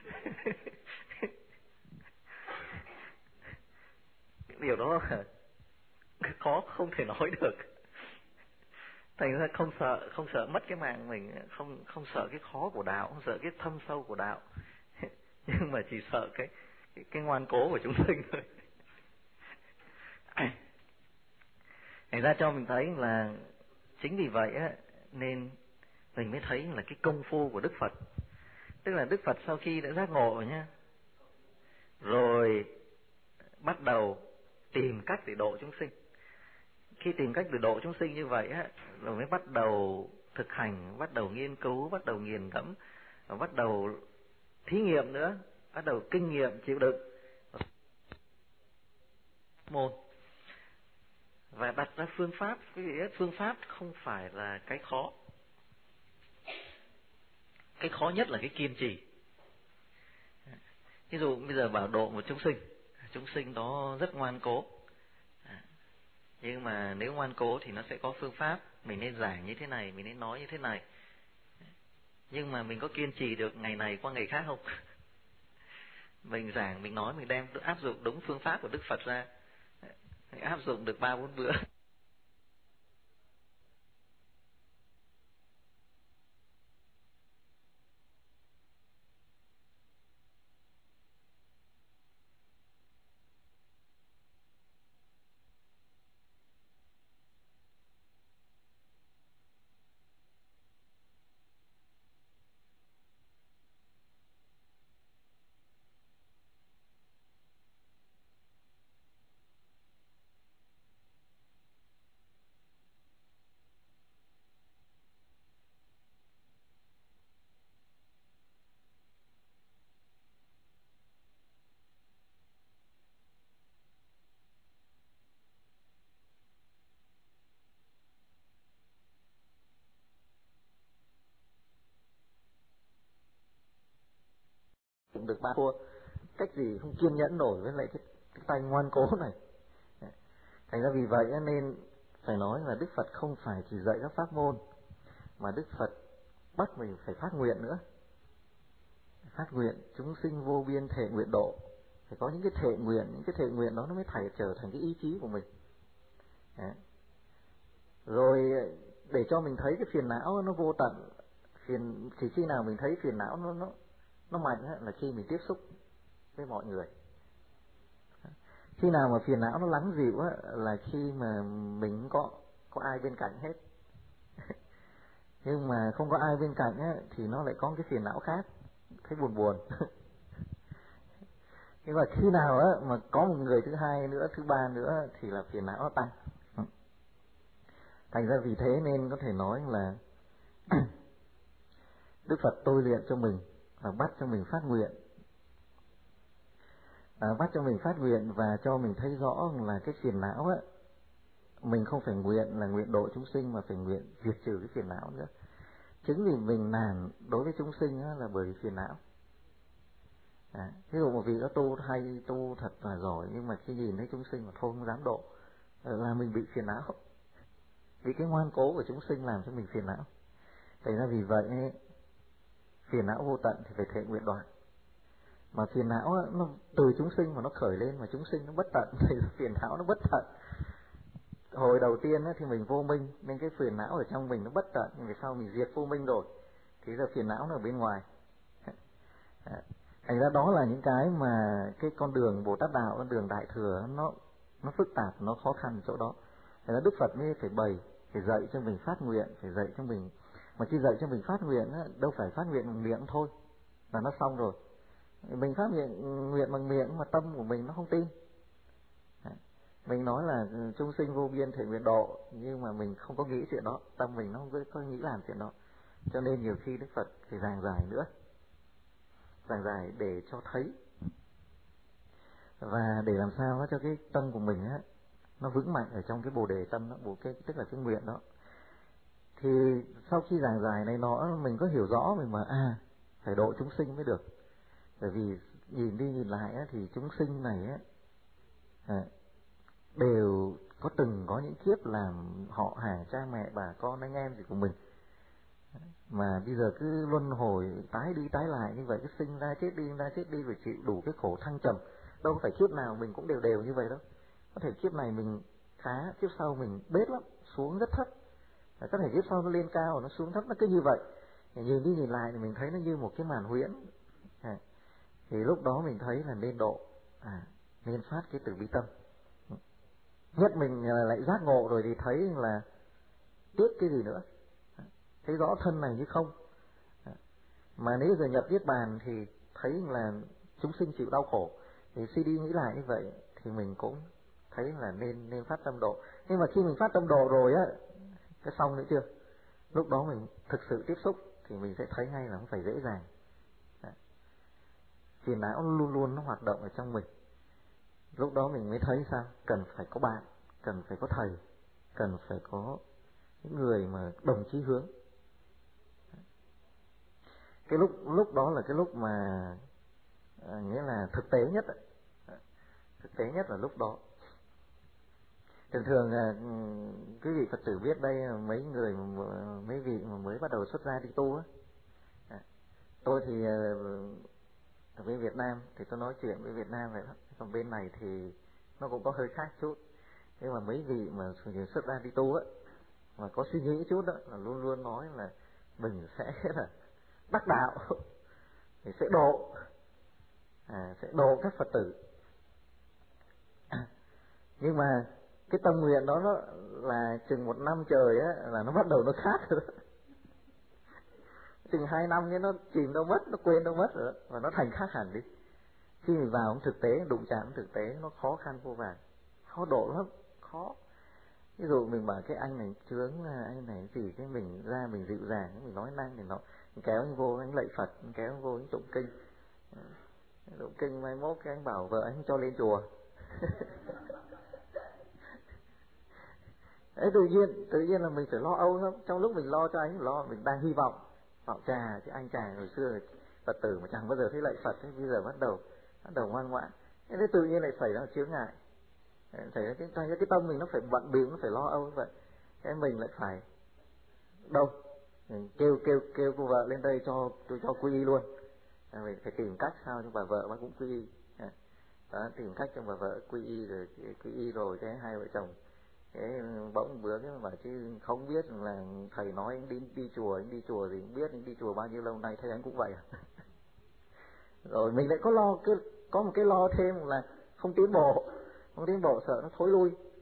Điều đó khó không thể nói được. Thành ra không sợ mất cái mạng mình, không sợ cái khó của đạo, không sợ cái thâm sâu của đạo. Nhưng mà chỉ sợ cái ngoan cố của chúng sinh thôi. Thành ra cho mình thấy là chính vì vậy á, nên mình mới thấy là cái công phu của Đức Phật. Tức là Đức Phật sau khi đã giác ngộ rồi nhá, rồi bắt đầu tìm cách để độ chúng sinh. Khi tìm cách để độ chúng sinh như vậy á, rồi mới bắt đầu thực hành, bắt đầu nghiên cứu, bắt đầu nghiền ngẫm, và bắt đầu thí nghiệm nữa, bắt đầu kinh nghiệm chịu đựng môn và đặt ra phương pháp. Quý vị biết phương pháp không phải là cái khó. Cái khó nhất là cái kiên trì. Ví dụ bây giờ bảo độ một chúng sinh đó rất ngoan cố, nhưng mà nếu ngoan cố thì nó sẽ có phương pháp. Mình nên giảng như thế này, mình nên nói như thế này. Nhưng mà mình có kiên trì được ngày này qua ngày khác không? Mình giảng, mình nói, mình đem áp dụng đúng phương pháp của Đức Phật ra, áp dụng được 3-4 bữa. đựng được ba thua, cách gì không kiên nhẫn nổi với lại cái tay ngoan cố này. Thành ra vì vậy nên phải nói là Đức Phật không phải chỉ dạy các pháp môn, mà Đức Phật bắt mình phải phát nguyện nữa. Phát nguyện chúng sinh vô biên thệ nguyện độ. Phải có những cái thệ nguyện, những cái thệ nguyện đó nó mới trở thành cái ý chí của mình. Đấy. Rồi để cho mình thấy cái phiền não nó vô tận. Chỉ khi nào mình thấy phiền não nó mạnh là khi mình tiếp xúc với mọi người. Khi nào mà phiền não nó lắng dịu là khi mà mình có ai bên cạnh hết. Nhưng mà không có ai bên cạnh thì nó lại có cái phiền não khác, thấy buồn buồn. Nhưng mà khi nào mà có một người thứ hai nữa, thứ ba nữa thì là phiền não nó tăng. Thành ra vì thế nên có thể nói là Đức Phật tôi luyện cho mình và bắt cho mình phát nguyện. Bắt cho mình phát nguyện và cho mình thấy rõ là cái phiền não mình không phải nguyện là nguyện độ chúng sinh, mà phải nguyện diệt trừ cái phiền não nữa. Chính vì mình nản đối với chúng sinh là bởi vì phiền não. Ví dụ một vị đó tu thật là giỏi, nhưng mà khi nhìn thấy chúng sinh mà thôi không dám độ, là mình bị phiền não. Vì cái ngoan cố của chúng sinh làm cho mình phiền não. Thành ra vì vậy phiền não vô tận thì phải thệ nguyện đoạn. Mà phiền não nó từ chúng sinh mà nó khởi lên, mà chúng sinh nó bất tận thì phiền não nó bất tận. Hồi đầu tiên thì mình vô minh nên cái phiền não ở trong mình nó bất tận, nhưng về sau mình diệt vô minh rồi thì giờ phiền não nó ở bên ngoài. Thành ra đó là những cái mà cái con đường Bồ Tát đạo, con đường Đại Thừa nó phức tạp, nó khó khăn chỗ đó. Thành ra Đức Phật mới phải dạy cho mình phát nguyện, phải dạy cho mình. Mà khi dạy cho mình phát nguyện đâu phải phát nguyện bằng miệng thôi là nó xong rồi. Mình phát nguyện bằng miệng mà tâm của mình nó không tin. Mình nói là chúng sinh vô biên thể nguyện độ, nhưng mà mình không có nghĩ chuyện đó, tâm mình nó không có nghĩ làm chuyện đó. Cho nên nhiều khi Đức Phật phải giảng giải nữa, giảng giải để cho thấy, và để làm sao nó cho cái tâm của mình nó vững mạnh ở trong cái bồ đề tâm đó, tức là cái nguyện đó. Thì sau khi giảng giải này mình có hiểu rõ mình mà phải độ chúng sinh mới được. Bởi vì nhìn đi nhìn lại thì chúng sinh này đều có những kiếp làm họ hàng cha mẹ bà con anh em gì của mình, mà bây giờ cứ luân hồi tái đi tái lại như vậy, cứ sinh ra chết đi rồi chịu đủ cái khổ thăng trầm. Đâu phải kiếp nào mình cũng đều như vậy đâu. Có thể kiếp này mình khá, kiếp sau mình bết lắm, xuống rất thấp. Có thể kiếp sau nó lên cao, nó xuống thấp, nó cứ như vậy. Nhìn đi nhìn lại thì mình thấy nó như một cái màn huyễn. Thì lúc đó mình thấy là nên độ, nên phát cái từ bi tâm. Nhất mình lại giác ngộ rồi thì thấy là tiếc cái gì nữa, thấy rõ thân này như không. Mà nếu giờ nhập niết bàn thì thấy là chúng sinh chịu đau khổ, thì suy đi nghĩ lại như vậy thì mình cũng thấy là nên phát tâm độ. Nhưng mà khi mình phát tâm độ rồi cái xong nữa chưa, lúc đó mình thực sự tiếp xúc thì mình sẽ thấy ngay là không phải dễ dàng. Phiền não luôn luôn nó hoạt động ở trong mình. Lúc đó mình mới thấy sao cần phải có bạn, cần phải có thầy, cần phải có những người mà đồng chí hướng. Cái lúc đó là cái lúc mà nghĩa là thực tế nhất. Thực tế nhất là lúc đó. Thường quý vị Phật tử biết đây, mấy vị mà mới bắt đầu xuất gia đi tu tôi thì ở bên Việt Nam thì tôi nói chuyện với Việt Nam vậy đó. Còn bên này thì nó cũng có hơi khác chút. Nhưng mà mấy vị mà xuất ra đi tu mà có suy nghĩ chút là luôn luôn nói là mình sẽ là đắc đạo, thì sẽ độ các Phật tử. Nhưng mà cái tâm nguyện đó là chừng 1 năm trời là nó bắt đầu nó khác rồi đó. Chừng 2 năm cái nó chìm đâu mất, nó quên đâu mất rồi đó, và nó thành khác hẳn đi. Khi mình vào thực tế, đụng chạm thực tế, nó khó khăn vô vàn, khó độ lắm, khó. Ví dụ mình bảo cái anh này chướng, anh này gì, cái mình ra mình dịu dàng, mình nói năng thì nó kéo anh vô, anh lạy Phật, kéo anh vô anh tụng kinh. Tụng kinh mai mốt cái anh bảo vợ anh cho lên chùa. Đấy, tự nhiên là mình phải lo âu lắm. Trong lúc mình lo cho anh, mình đang hy vọng chà, chứ anh chàng hồi xưa Phật tử mà chẳng bao giờ thấy lạy Phật ấy, bây giờ bắt đầu ngoan ngoãn, thế tự nhiên lại xảy ra chướng ngại, xảy ra cái tâm mình nó phải bận bịu, nó phải lo âu như vậy, cái mình lại phải đâu kêu cô vợ lên đây tôi cho quy y luôn, mình phải tìm cách sao cho bà vợ bà cũng quy y, đó, tìm cách cho bà vợ quy y rồi cái hai vợ chồng cái bỗng bữa cái bảo chứ không biết là thầy nói anh đi chùa thì không biết anh đi chùa bao nhiêu lâu nay thấy anh cũng vậy à? Rồi mình lại có một cái lo thêm là không tiến bộ sợ nó thối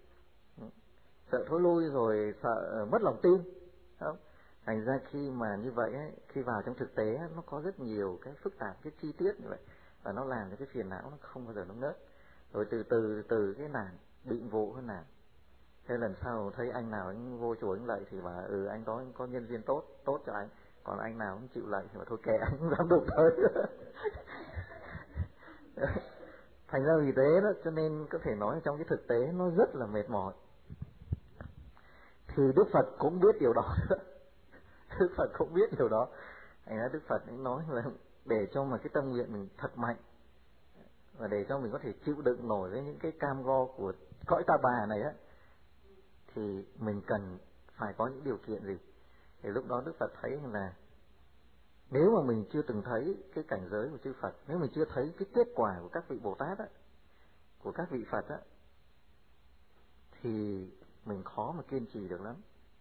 lui rồi sợ mất lòng tin, không? Thành ra khi mà như vậy ấy, khi vào trong thực tế ấy, nó có rất nhiều cái phức tạp, cái chi tiết như vậy, và nó làm cho cái phiền não nó không bao giờ nó ngớt, rồi từ cái nản định vụ hơn nản. Thế lần sau thấy anh nào anh vô chùa anh lạy thì bảo anh đó có nhân duyên tốt cho anh, còn anh nào không chịu lạy thì bảo thôi kệ anh không dám đụng tới. Thành ra vì thế đó cho nên có thể nói trong cái thực tế nó rất là mệt mỏi. Thì Đức Phật cũng biết điều đó. Đức Phật cũng biết điều đó. Thành ra Đức Phật ấy nói là để cho mà cái tâm nguyện mình thật mạnh, và để cho mình có thể chịu đựng nổi với những cái cam go của cõi ta bà này á, thì mình cần phải có những điều kiện gì. Thì lúc đó Đức Phật thấy là nếu mà mình chưa từng thấy cái cảnh giới của chư Phật, nếu mình chưa thấy cái kết quả của các vị Bồ Tát á, của các vị Phật á, thì mình khó mà kiên trì được lắm.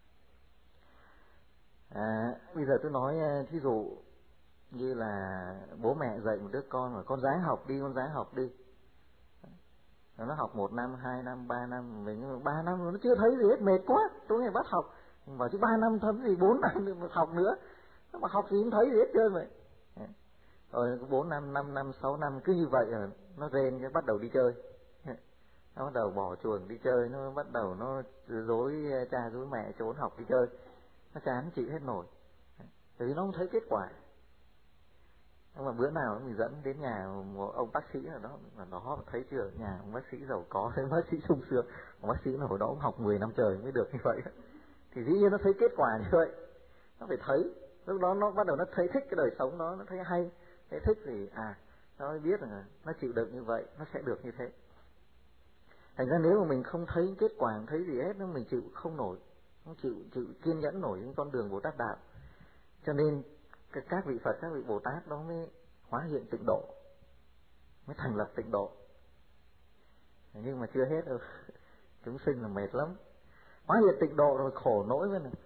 Bây giờ tôi nói thí dụ như là bố mẹ dạy một đứa con mà con ráng học đi. Nó học 1 năm, 2 năm, 3 năm, mình 3 năm nó chưa thấy gì hết, mệt quá, tối ngày bắt học. Bảo chứ 3 năm thấm gì 4 năm mà học nữa. Mà học gì không thấy gì hết trơn vậy. Rồi 4 năm, 5 năm, 6 năm cứ như vậy nó rên cái bắt đầu đi chơi. Nó bắt đầu bỏ chuồng đi chơi, nó bắt đầu nó dối cha dối mẹ trốn học đi chơi. Nó chán chịu hết nổi. Bởi vì nó không thấy kết quả. Nhưng mà bữa nào mình dẫn đến nhà một ông bác sĩ nào đó, mà nó thấy chưa, nhà ông bác sĩ giàu có, bác sĩ sung sướng, ông bác sĩ nào hồi đó cũng học 10 năm trời mới được như vậy, thì dĩ nhiên nó thấy kết quả như vậy, nó phải thấy, lúc đó nó bắt đầu nó thấy thích cái đời sống đó, nó thấy hay, thấy thích thì nó mới biết là nó chịu được như vậy, nó sẽ được như thế. Thành ra nếu mà mình không thấy kết quả, không thấy gì hết, mình chịu không nổi, không chịu kiên nhẫn nổi những con đường Bồ Tát đạo. Cho nên các vị Phật, các vị Bồ Tát đó mới hóa hiện tịnh độ, mới thành lập tịnh độ. Nhưng mà chưa hết đâu, chúng sinh là mệt lắm. Hóa hiện tịnh độ rồi khổ nỗi với này.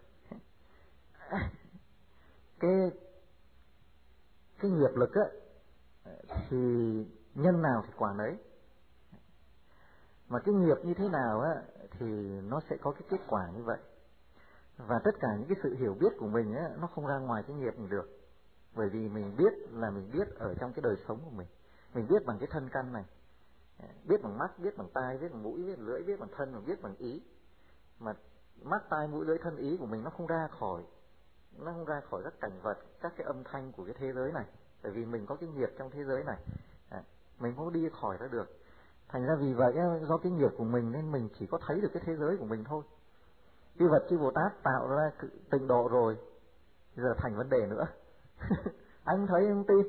Cái nghiệp lực á, thì nhân nào thì quả nấy. Mà cái nghiệp như thế nào á, thì nó sẽ có cái kết quả như vậy. Và tất cả những cái sự hiểu biết của mình á, nó không ra ngoài cái nghiệp mình được. Bởi vì mình biết là mình biết ở trong cái đời sống của mình. Mình biết bằng cái thân căn này, biết bằng mắt, biết bằng tai, biết bằng mũi, biết bằng lưỡi, biết bằng thân, và biết bằng ý. Mà mắt, tai, mũi, lưỡi, thân, ý của mình nó không ra khỏi các cảnh vật, các cái âm thanh của cái thế giới này. Bởi vì mình có cái nghiệp trong thế giới này, mình không đi khỏi ra được. Thành ra vì vậy do cái nghiệp của mình nên mình chỉ có thấy được cái thế giới của mình thôi. Chư Phật chư Bồ Tát tạo ra tịnh độ rồi, bây giờ thành vấn đề nữa. Anh thấy không tin.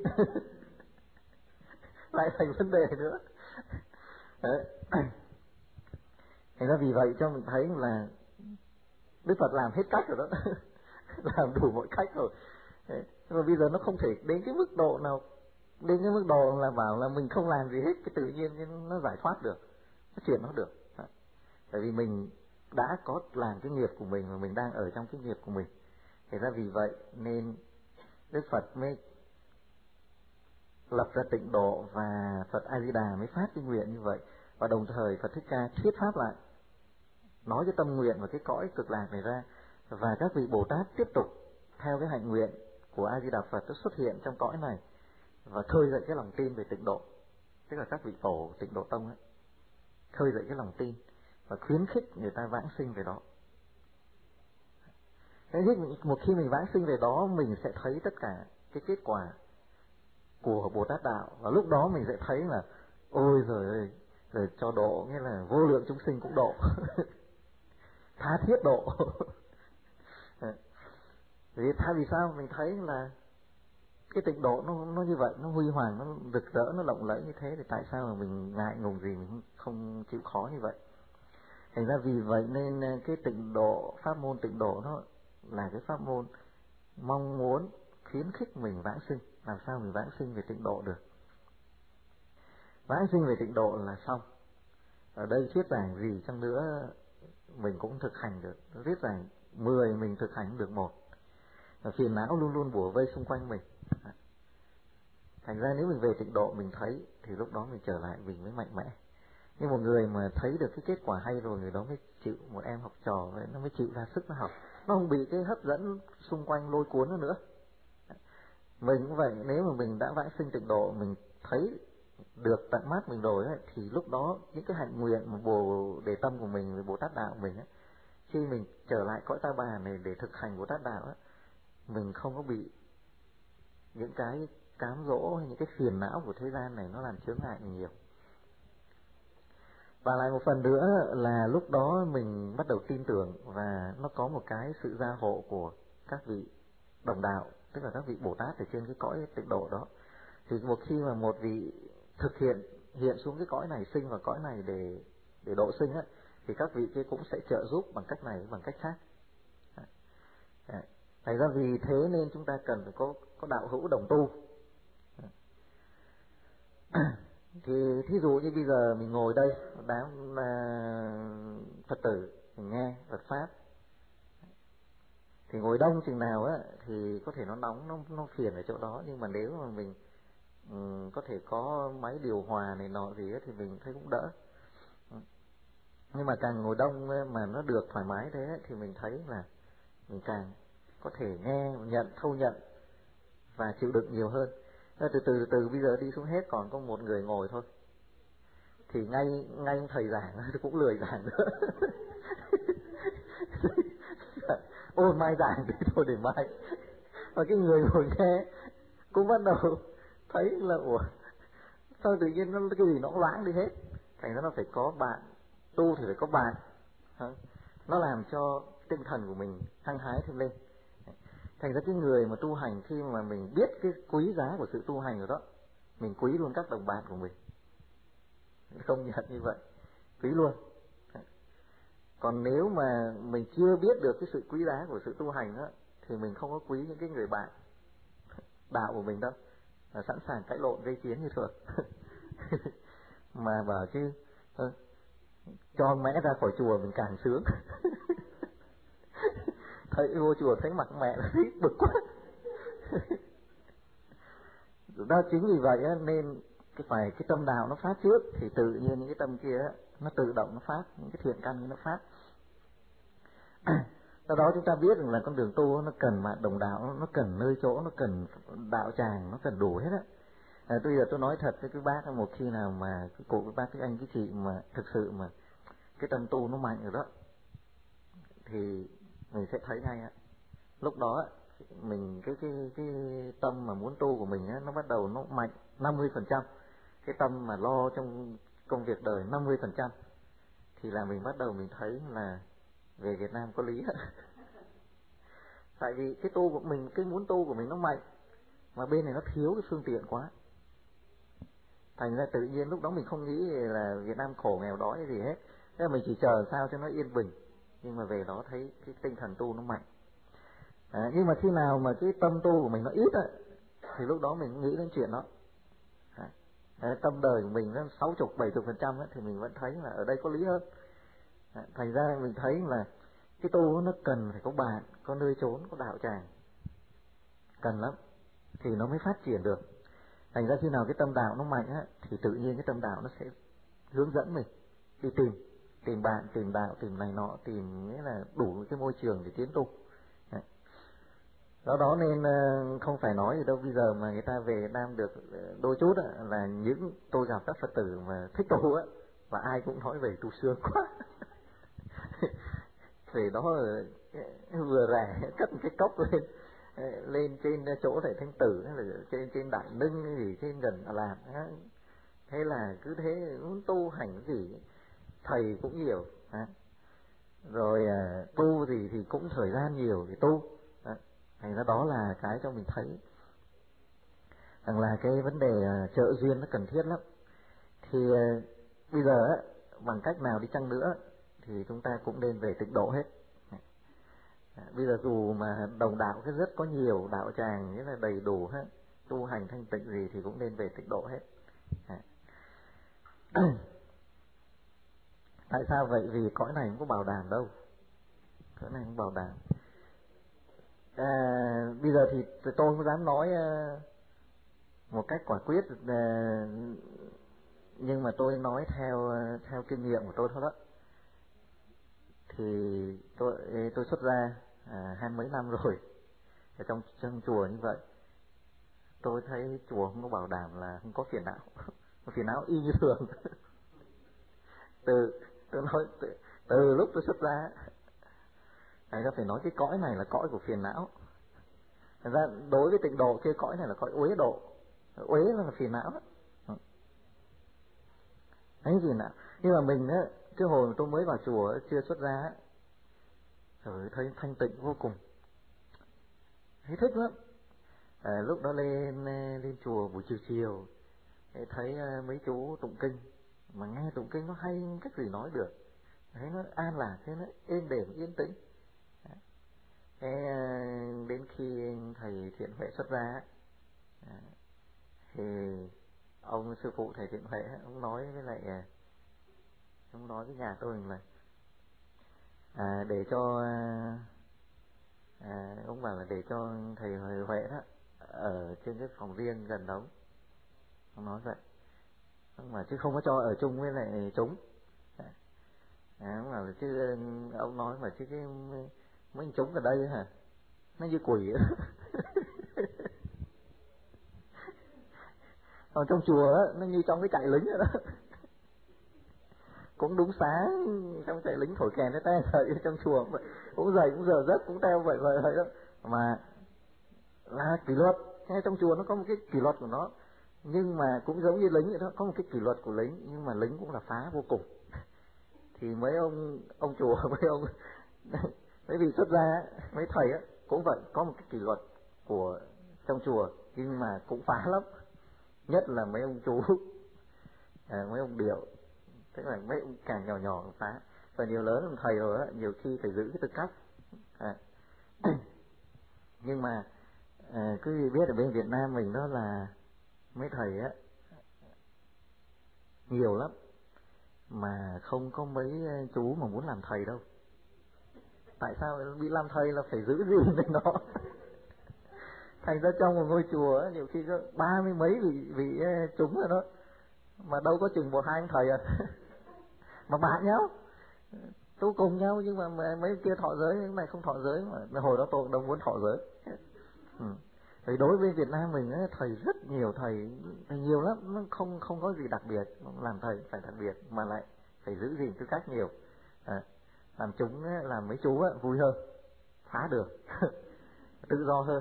Lại thành vấn đề nữa. Thành ra vì vậy cho mình thấy là Đức Phật làm hết cách rồi đó. Làm đủ mọi cách rồi. Và bây giờ nó không thể đến cái mức độ nào, đến cái mức độ là bảo là mình không làm gì hết, cái tự nhiên nó giải thoát được, nó chuyển nó được. Bởi vì mình đã có làm cái nghiệp của mình, và mình đang ở trong cái nghiệp của mình. Thế ra vì vậy nên Đức Phật mới lập ra tịnh độ, và Phật A Di Đà mới phát cái nguyện như vậy. Và đồng thời Phật Thích Ca thuyết pháp lại, nói cái tâm nguyện và cái cõi cực lạc này ra, và các vị Bồ Tát tiếp tục theo cái hạnh nguyện của A Di Đà Phật nó xuất hiện trong cõi này và khơi dậy cái lòng tin về tịnh độ. Tức là các vị tổ Tịnh Độ Tông ấy, khơi dậy cái lòng tin và khuyến khích người ta vãng sinh về đó. Thế một khi mình vãng sinh về đó, mình sẽ thấy tất cả cái kết quả của Bồ Tát đạo, và lúc đó mình sẽ thấy là ôi giời ơi, rồi cho độ, nghĩa là vô lượng chúng sinh cũng độ. Tha thiết độ. Vì sao mình thấy là cái tịnh độ nó như vậy, nó huy hoàng, nó rực rỡ, nó lộng lẫy như thế, thì tại sao mà mình ngại ngùng gì mình không chịu khó như vậy? Thành ra vì vậy nên cái tịnh độ, pháp môn tịnh độ nó là cái pháp môn mong muốn khuyến khích mình vãng sinh. Làm sao mình vãng sinh về tịnh độ được? Vãng sinh về tịnh độ là xong. Ở đây thuyết giảng gì chăng nữa mình cũng thực hành được. Thuyết giảng 10 mình thực hành được 1. Phiền não luôn luôn bủa vây xung quanh mình. Thành ra nếu mình về tịnh độ mình thấy, thì lúc đó mình trở lại mình mới mạnh mẽ. Nhưng một người mà thấy được cái kết quả hay rồi, người đó mới chịu, một em học trò nó mới chịu ra sức nó học. Nó không bị cái hấp dẫn xung quanh lôi cuốn nó nữa. Mình cũng vậy, nếu mà mình đã vãng sinh tịnh độ, mình thấy được tận mắt mình rồi ấy, thì lúc đó những cái hạnh nguyện mà Bồ Đề Tâm của mình, Bồ Tát Đạo của mình ấy, khi mình trở lại cõi Ta Bà này để thực hành Bồ Tát Đạo ấy, mình không có bị những cái cám dỗ hay những cái phiền não của thế gian này nó làm chướng ngại mình nhiều. Và lại một phần nữa là lúc đó mình bắt đầu tin tưởng, và nó có một cái sự gia hộ của các vị đồng đạo, tức là các vị Bồ Tát ở trên cái cõi tịnh độ đó. Thì một khi mà một vị thực hiện xuống cái cõi này, sinh vào cõi này để độ sinh á, thì các vị kia cũng sẽ trợ giúp bằng cách này bằng cách khác. Thành ra vì thế nên chúng ta cần phải có đạo hữu đồng tu. Thì thí dụ như bây giờ mình ngồi đây, đám Phật tử mình nghe Phật pháp, thì ngồi đông chừng nào á thì có thể nó nóng, nó phiền ở chỗ đó. Nhưng mà nếu mà mình có thể có máy điều hòa này nọ gì á thì mình thấy cũng đỡ. Nhưng mà càng ngồi đông mà nó được thoải mái thế thì mình thấy là mình càng có thể nghe, thâu nhận và chịu đựng nhiều hơn. Từ bây giờ đi xuống hết còn có một người ngồi thôi, thì ngay ông thầy giảng cũng lười giảng nữa. Ôi mai giảng thì thôi để mai. Và cái người ngồi nghe cũng bắt đầu thấy là ủa sao tự nhiên nó cái gì nó cũng loãng đi hết. Thành ra nó phải có bạn tu, thì phải có bạn, nó làm cho tinh thần của mình hăng hái thêm lên. Thành ra cái người mà tu hành, khi mà mình biết cái quý giá của sự tu hành rồi đó, mình quý luôn các đồng bạn của mình. Không nhận như vậy, quý luôn. Còn nếu mà mình chưa biết được cái sự quý giá của sự tu hành đó, thì mình không có quý những cái người bạn đạo của mình đâu, là sẵn sàng cãi lộn gây chiến như thường. Mà bảo chứ cho mẹ ra khỏi chùa mình càng sướng. Thấy vô chùa thấy mặt mẹ là thấy bực quá. Đó, chính vì vậy nên phải cái tâm đạo nó phát trước, thì tự nhiên những cái tâm kia nó tự động nó phát, những cái thiện căn nó phát. Do đó chúng ta biết rằng là con đường tu nó cần bạn đồng đạo, nó cần nơi chỗ, nó cần đạo tràng, nó cần đủ hết á. Bây giờ tôi nói thật với các bác, một khi nào mà các cụ, các bác, các anh, các chị mà thực sự mà cái tâm tu nó mạnh rồi đó, thì mình sẽ thấy ngay á. Lúc đó mình cái tâm mà muốn tu của mình á, nó bắt đầu nó mạnh 50%. Cái tâm mà lo trong công việc đời 50%, thì là mình bắt đầu mình thấy là về Việt Nam có lý. Tại vì cái tu của mình, cái muốn tu của mình nó mạnh, mà bên này nó thiếu cái phương tiện quá. Thành ra tự nhiên lúc đó mình không nghĩ là Việt Nam khổ nghèo đói gì hết. Thế là mình chỉ chờ sao cho nó yên bình. Nhưng mà về đó thấy cái tinh thần tu nó mạnh. Nhưng mà khi nào mà cái tâm tu của mình nó ít thì lúc đó mình nghĩ đến chuyện đó. Tâm đời của mình nó 60-70% thì mình vẫn thấy là ở đây có lý hơn. Thành ra mình thấy là cái tu nó cần phải có bạn, có nơi trốn, có đạo tràng, cần lắm thì nó mới phát triển được. Thành ra khi nào cái tâm đạo nó mạnh thì tự nhiên cái tâm đạo nó sẽ hướng dẫn mình đi tìm bạn, tìm đạo, tìm này nọ, tìm nghĩa là đủ cái môi trường để tiến tu. Đó nên không phải nói gì đâu, bây giờ mà người ta về Việt Nam được đôi chút là những tôi gặp các Phật tử mà thích tu và ai cũng nói về tu sướng quá. Về đó vừa rẻ cất cái cốc lên trên chỗ Thầy Thanh Tử, hay là trên Đại Nưng hay gì trên gần làm, thế là cứ thế muốn tu hành gì thầy cũng nhiều, rồi tu thì cũng thời gian nhiều để tu. Thành ra đó là cái cho mình thấy rằng là cái vấn đề trợ duyên nó cần thiết lắm. Thì bây giờ bằng cách nào đi chăng nữa thì chúng ta cũng nên về tịnh độ hết. Bây giờ dù mà đồng đạo cái rất có nhiều đạo tràng nghĩa là đầy đủ hết, tu hành thanh tịnh gì thì cũng nên về tịnh độ hết. Tại sao vậy? Vì cõi này không có bảo đảm đâu, cõi này không bảo đảm. Bây giờ thì tôi không dám nói một cách quả quyết, nhưng mà tôi nói theo kinh nghiệm của tôi thôi đó. Thì tôi xuất gia 20 mấy năm rồi ở trong chùa như vậy, tôi thấy chùa không có bảo đảm là không có phiền não. Phiền não y như thường. Từ lúc tôi xuất gia, ta phải nói cái cõi này là cõi của phiền não. Thật ra đối với tịnh độ kia, cõi này là cõi uế độ. Uế là phiền não đó. Đấy phiền não. Nhưng mà mình á, cái hồi mà tôi mới vào chùa chưa xuất gia, thấy thanh tịnh vô cùng, thấy thích lắm. Lúc đó lên chùa buổi chiều thấy mấy chú tụng kinh, mà nghe tụng kinh nó hay cách gì nói được, thấy nó an lạc, thế nó êm đềm yên tĩnh. Đến khi thầy Thiện Huệ xuất ra thì ông sư phụ thầy Thiện Huệ ông nói với nhà tôi là để cho ông bảo là để cho thầy Huệ đó ở trên cái phòng riêng gần đó. Ông nói vậy, ông bảo chứ không có cho ở chung với lại chúng. Ông bảo là chứ ông nói mà chứ cái mấy anh chúng ở đây hả, nó như quỷ. Ở trong chùa đó, nó như trong cái trại lính rồi đó. Cũng đúng sáng trong trại lính thổi kèn té sợi trong chùa vậy, cũng dậy cũng giờ giấc cũng teo vậy đó. Mà là kỷ luật, ngay trong chùa nó có một cái kỷ luật của nó, nhưng mà cũng giống như lính vậy đó, có một cái kỷ luật của lính, nhưng mà lính cũng là phá vô cùng. Thì mấy ông chùa, mấy vị xuất gia, mấy thầy á cũng vậy, có một cái kỷ luật của trong chùa, nhưng mà cũng phá lắm. Nhất là mấy ông chú, mấy ông điệu, tức là mấy ông càng nhỏ phá. Và nhiều lớn hơn thầy rồi á, nhiều khi phải giữ cái tư cách. Nhưng mà cứ biết ở bên Việt Nam mình đó là mấy thầy á nhiều lắm, mà không có mấy chú mà muốn làm thầy đâu. Tại sao bị làm thầy là phải giữ gìn lên nó. Thành ra trong một ngôi chùa ấy, nhiều khi có 30 mấy vị chúng rồi đó, mà đâu có chừng 1-2 ông thầy à. Mà bạn nhau tu cùng nhau, nhưng mà mấy kia thọ giới, cái này không thọ giới, mà hồi đó tôi cũng đâu muốn thọ giới. Thì đối với Việt Nam mình ấy, thầy rất nhiều, thầy nhiều lắm, nó không có gì đặc biệt. Làm thầy phải đặc biệt, mà lại phải giữ gìn tư cách nhiều. Làm chúng ấy, làm mấy chú ấy, vui hơn, phá được. Tự do hơn.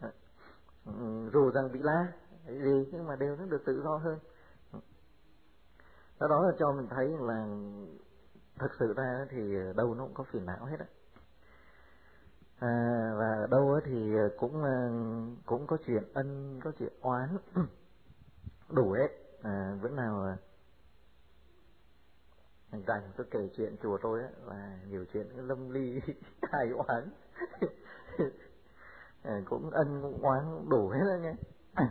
Dù rằng bị la gì nhưng mà đều nó được tự do hơn. Đó là cho mình thấy là thực sự ra thì đâu nó cũng có phiền não hết á. Và đâu thì cũng có chuyện ân, có chuyện oán, đủ hết. Bữa nào rảnh tôi kể chuyện chùa tôi á, là nhiều chuyện lâm ly hài oán. Cũng ân cũng oán cũng đủ hết đó nghe.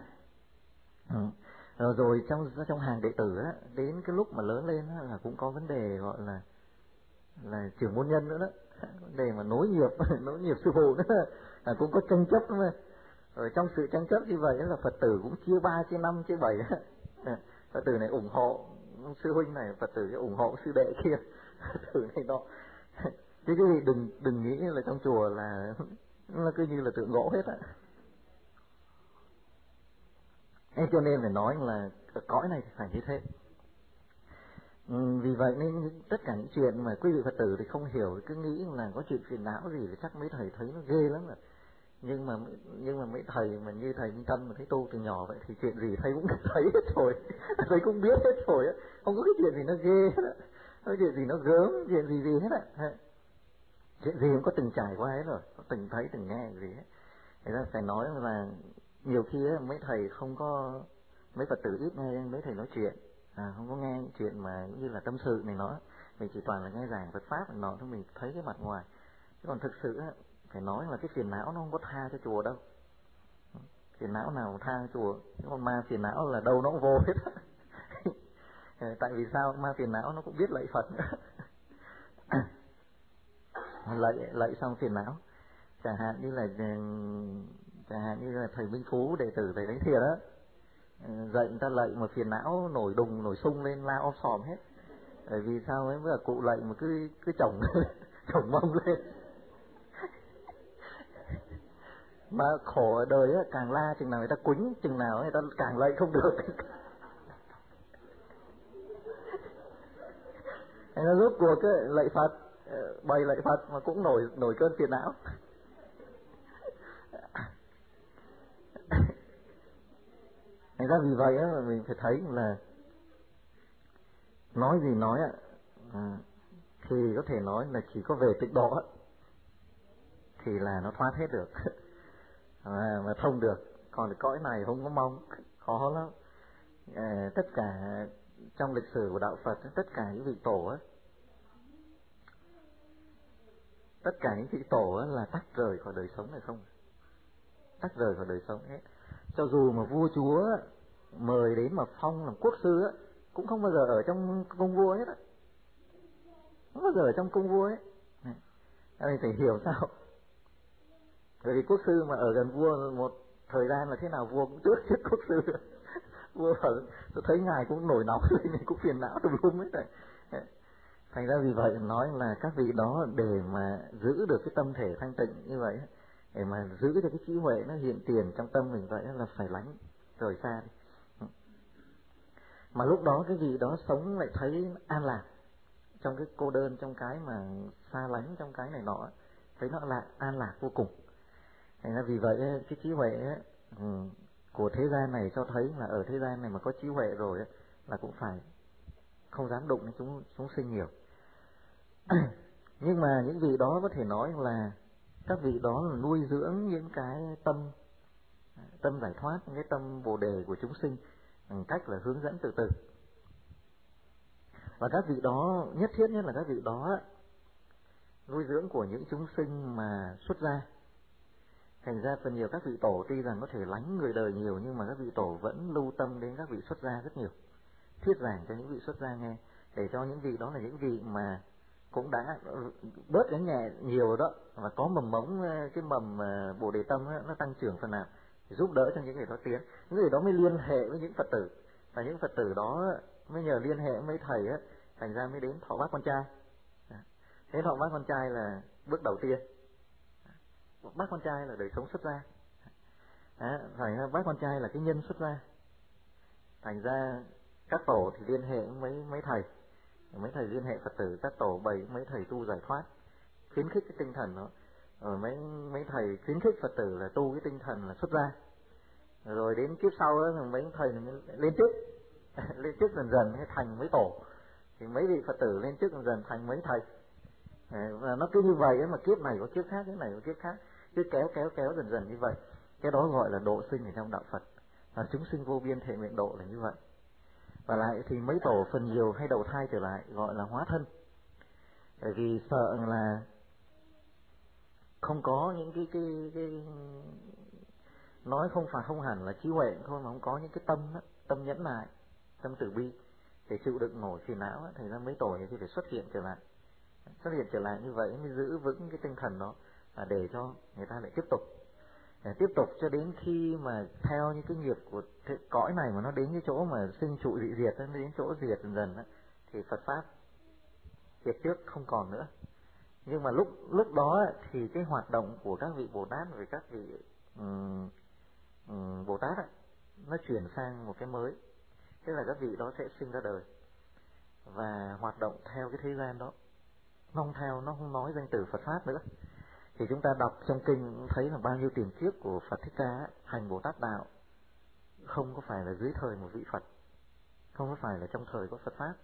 Rồi trong hàng đệ tử á, đến cái lúc mà lớn lên á, là cũng có vấn đề gọi là trưởng môn nhân nữa đó, vấn đề mà nối nghiệp sư phụ nữa, cũng có tranh chấp nữa. Rồi trong sự tranh chấp như vậy là Phật tử cũng chia 3, chia 5, chia 7. Phật tử này ủng hộ sư huynh này, Phật tử ủng hộ sư đệ kia, Phật tử này đó. Chứ cái gì đừng nghĩ là trong chùa là nó cứ như là tượng gỗ hết á. Cho nên phải nói là cõi này thì phải như thế. Vì vậy nên tất cả những chuyện mà quý vị Phật tử thì không hiểu, cứ nghĩ là có chuyện phiền não gì thì chắc mấy thầy thấy nó ghê lắm rồi. Nhưng mà mấy thầy mà như thầy Minh Tâm mà thấy tu từ nhỏ vậy thì chuyện gì thầy cũng thấy hết rồi. Thầy cũng biết hết rồi á. Không có cái chuyện gì nó ghê hết á. Không có chuyện gì nó gớm, chuyện gì hết á. Chuyện gì cũng có từng trải qua hết rồi, có từng thấy từng nghe gì hết. Thế ra phải nói là nhiều khi á, mấy thầy không có, mấy Phật tử ít nghe mấy thầy nói chuyện, không có nghe những chuyện mà như là tâm sự này nó, mình chỉ toàn là nghe giảng Phật pháp này nọ thôi, mình thấy cái mặt ngoài. Chứ còn thực sự á, phải nói là cái phiền não nó không có tha cho chùa đâu. Phiền não nào tha cho chùa, chứ còn ma phiền não là đâu nó cũng vô hết. Tại vì sao? Ma phiền não nó cũng biết lạy Phật nữa. lạy xong phiền não. Chẳng hạn như là thầy Minh Phú, đệ tử thầy Đánh Thiệt đó, dạy người ta lạy mà phiền não nổi đùng nổi sung lên la om sòm hết. Bởi vì sao ấy, với cả cụ lạy mà cứ chổng chổng mông lên. Mà khổ ở đời á, càng la chừng nào người ta quýnh, chừng nào người ta càng lạy không được. Thế nó rốt cuộc cái lạy Phật, bày lạy Phật mà cũng nổi cơn phiền não. Thành ra vì vậy á, mình phải thấy là nói gì nói ạ, thì có thể nói là chỉ có về tịnh độ á, thì là nó thoát hết được, mà thông được. Còn cõi này không có mong, khó lắm. Tất cả trong lịch sử của đạo Phật, tất cả những vị tổ á, tất cả những vị tổ á là tách rời khỏi đời sống này không, tách rời khỏi đời sống hết. Cho dù mà vua chúa mời đến mà phong làm quốc sư á, cũng không bao giờ ở trong cung vua hết á, không bao giờ ở trong cung vua ấy. Đây phải hiểu sao? Bởi vì quốc sư mà ở gần vua một thời gian là thế nào vua cũng chết quốc sư. Vua tôi thấy ngài cũng nổi nóng lên, cũng phiền não tùm lum hết rồi. Thành ra vì vậy nói là các vị đó để mà giữ được cái tâm thể thanh tịnh như vậy, để mà giữ cho cái trí huệ nó hiện tiền trong tâm mình vậy, là phải lánh rời xa đi. Mà lúc đó cái vị đó sống lại thấy an lạc trong cái cô đơn, trong cái mà xa lánh, trong cái này nọ, thấy nó là an lạc vô cùng. Thành ra vì vậy cái trí huệ của thế gian này cho thấy là ở thế gian này mà có trí huệ rồi là cũng phải không dám đụng đến chúng sinh nhiều. Nhưng mà những vị đó có thể nói là các vị đó là nuôi dưỡng những cái tâm giải thoát, những cái tâm bồ đề của chúng sinh bằng cách là hướng dẫn từ từ. Và các vị đó nhất thiết nhất là các vị đó nuôi dưỡng của những chúng sinh mà xuất gia. Thành ra phần nhiều các vị tổ tuy rằng có thể lánh người đời nhiều, nhưng mà các vị tổ vẫn lưu tâm đến các vị xuất gia rất nhiều, thuyết giảng cho những vị xuất gia nghe, để cho những vị đó là những vị mà cũng đã bớt cái nhẹ nhiều rồi đó, và có mầm mống, cái mầm bồ đề tâm nó tăng trưởng phần nào, giúp đỡ cho những người đó tiến. Những người đó mới liên hệ với những Phật tử, và những Phật tử đó mới nhờ liên hệ với thầy á, thành ra mới đến thọ bác con trai. Thế thọ bác con trai là bước đầu tiên. Bác con trai là đời sống xuất gia. Thành ra bác con trai là cái nhân xuất gia. Thành ra các tổ thì liên hệ với mấy thầy liên hệ Phật tử, các tổ bày mấy thầy tu giải thoát, khuyến khích cái tinh thần đó. Rồi mấy thầy khuyến khích Phật tử là tu cái tinh thần là xuất gia. Rồi đến kiếp sau đó mấy thầy lên chức lên chức dần dần thành mấy tổ, thì mấy vị Phật tử lên chức dần dần thành mấy thầy. Và nó cứ như vậy mà kiếp này có kiếp khác, kiếp này có kiếp khác, cứ kéo dần dần như vậy. Cái đó gọi là độ sinh ở trong đạo Phật, và chúng sinh vô biên thể nguyện độ là như vậy. Và lại thì mấy tổ phần nhiều hay đầu thai trở lại gọi là hóa thân, bởi vì sợ là không có những cái nói không hẳn là trí huệ thôi, mà không có những cái tâm nhẫn nại, tâm từ bi để chịu đựng nổi phiền não. Thành ra mấy tổ thì phải xuất hiện trở lại như vậy mới giữ vững cái tinh thần đó, để cho người ta lại tiếp tục cho đến khi mà theo những cái nghiệp của cõi này mà nó đến cái chỗ mà sinh trụ dị diệt, nó đến chỗ diệt dần dần thì Phật pháp diệt trước không còn nữa. Nhưng mà lúc đó thì cái hoạt động của các vị Bồ Tát và các vị Bồ Tát nó chuyển sang một cái mới, tức là các vị đó sẽ sinh ra đời và hoạt động theo cái thế gian đó, nó không nói danh từ Phật pháp nữa. Thì chúng ta đọc trong kinh thấy là bao nhiêu tiền kiếp của Phật Thích Ca hành Bồ Tát đạo không có phải là dưới thời một vị Phật, không có phải là trong thời có Phật pháp,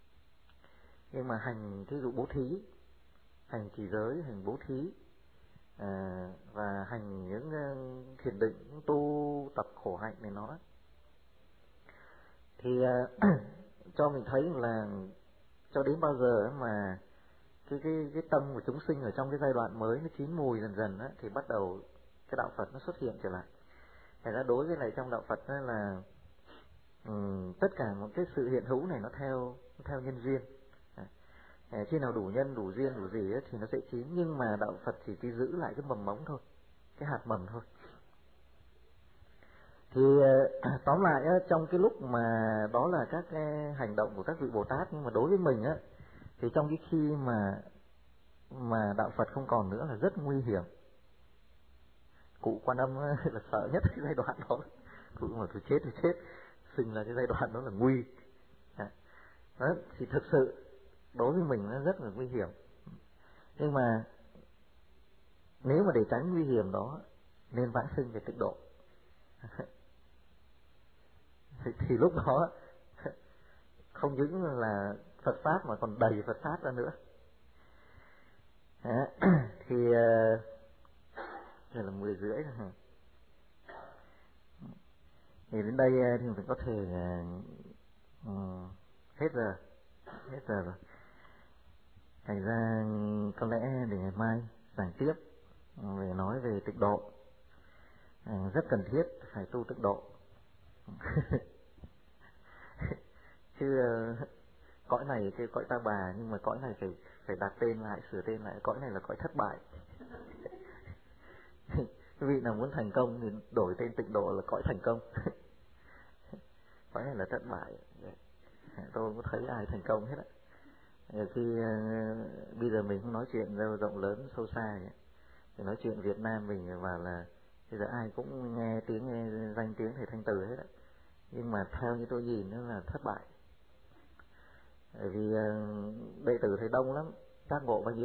nhưng mà hành thí dụ bố thí, hành trì giới, hành bố thí, và hành những thiền định, tu tập khổ hạnh này nó, thì cho mình thấy là cho đến bao giờ mà cái tâm của chúng sinh ở trong cái giai đoạn mới nó chín mùi dần dần á, thì bắt đầu cái đạo Phật nó xuất hiện trở lại. Thành ra đối với lại trong đạo Phật đó là tất cả một cái sự hiện hữu này nó theo nhân duyên. Khi nào đủ nhân, đủ duyên, đủ gì ấy, thì nó sẽ chín. Nhưng mà đạo Phật chỉ giữ lại cái mầm mống thôi, cái hạt mầm thôi. Thì tóm lại á, trong cái lúc mà đó là các cái hành động của các vị Bồ Tát, nhưng mà đối với mình á, thì trong cái khi mà đạo Phật không còn nữa là rất nguy hiểm. Cụ Quan Âm là sợ nhất cái giai đoạn đó. Cụ mà tôi chết, sinh ra cái giai đoạn đó là nguy. Đó, thì thực sự đối với mình nó rất là nguy hiểm. Nhưng mà nếu mà để tránh nguy hiểm đó nên vãng sinh về tịnh độ. Thì lúc đó không những là Phật Pháp mà còn đầy Phật Pháp ra nữa. Thì giờ là 10 rưỡi rồi. Thì đến đây thì mình có thể hết giờ rồi. Thành ra có lẽ để ngày mai giảng tiếp về nói về tịnh độ. Rất cần thiết phải tu tịnh độ. Chứ cõi này cái cõi Ta Bà, nhưng mà cõi này phải đặt tên lại, sửa tên lại. Cõi này là cõi thất bại. Quý vị nào muốn thành công thì đổi tên tịnh độ là cõi thành công. Cõi này là thất bại. Tôi không thấy ai thành công hết á. Khi bây giờ mình không nói chuyện rộng lớn sâu xa vậy, thì nói chuyện Việt Nam mình và là bây giờ ai cũng nghe danh tiếng thầy Thanh Từ hết á. Nhưng mà theo như tôi nhìn nó là thất bại. Bởi vì đệ tử thầy đông lắm, giác ngộ bao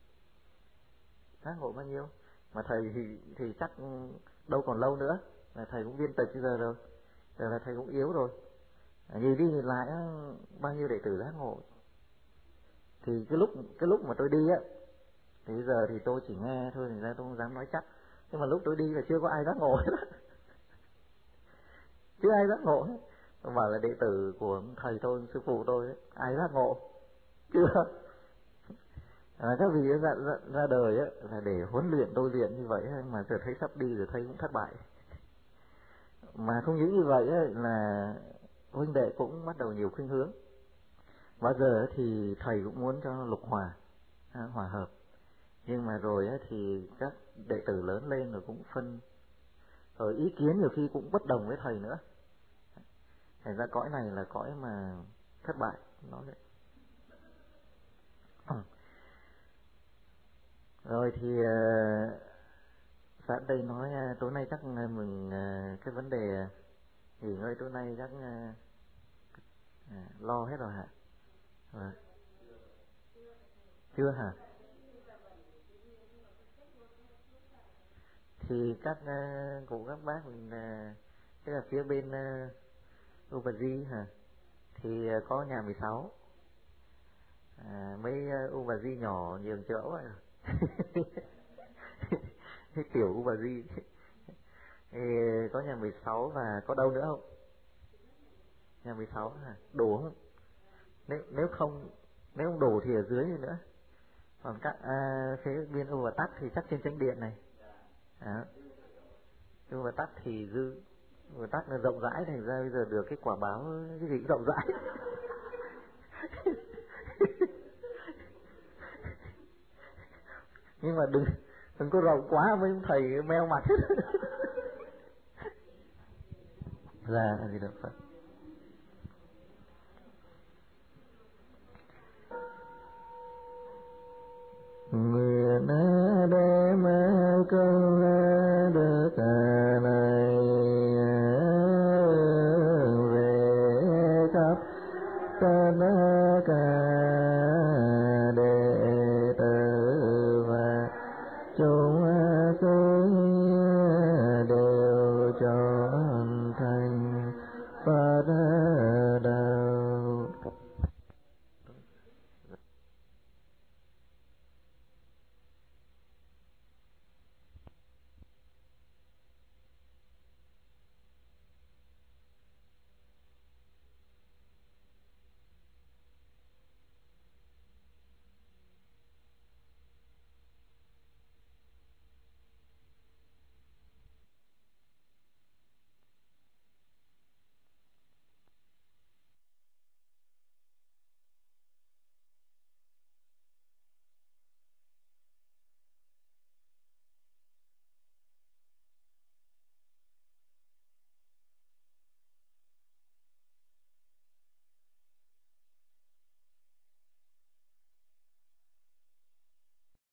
nhiêu, mà thầy thì chắc đâu còn lâu nữa là thầy cũng viên tịch bây giờ rồi, giờ là thầy cũng yếu rồi. Nhìn đi nhìn lại bao nhiêu đệ tử giác ngộ. Thì cái lúc mà tôi đi á, thì bây giờ thì tôi chỉ nghe thôi, thì ra tôi không dám nói chắc. Nhưng mà lúc tôi đi là chưa có ai giác ngộ hết. Chưa ai giác ngộ hết. Tôi bảo là đệ tử của thầy tôi, sư phụ tôi ấy, ai giác ngộ chưa. Các vị ra đời ấy, là để huấn luyện tôi luyện như vậy, mà giờ thấy sắp đi rồi thấy cũng thất bại. Mà không những như vậy ấy, là huynh đệ cũng bắt đầu nhiều khuynh hướng. Bao giờ thì thầy cũng muốn cho lục hòa, hòa hợp. Nhưng mà rồi ấy, thì các đệ tử lớn lên rồi cũng phân, rồi ý kiến nhiều khi cũng bất đồng với thầy nữa. Thành ra cõi này là cõi mà thất bại, nói vậy. Rồi thì sẵn đây nói tối nay chắc mình cái vấn đề nghỉ ngơi tối nay chắc lo hết rồi hả? Chưa hả? Thì các cụ các bác mình tức là phía bên Uvaji hả? Thì có nhà 16. Mấy Uvaji nhỏ nhường chỗ rồi. Cái tiểu Uvaji thì có nhà 16 và có đâu nữa không? Nhà 16 hả? Đủ không? Nếu không đủ thì ở dưới nữa. Còn các phía bên U và Tắc thì chắc trên chánh điện này. U và Tắc thì dư. U và Tắc là rộng rãi, thành ra bây giờ được cái quả báo cái gì cũng rộng rãi. Nhưng mà đừng có rộng quá mấy ông thầy meo mặt hết. Là gì được Phật. Nguyện đem cơn đức này về khắp tất cả đệ tử và chúng sinh đều trọn thành Phật đạo.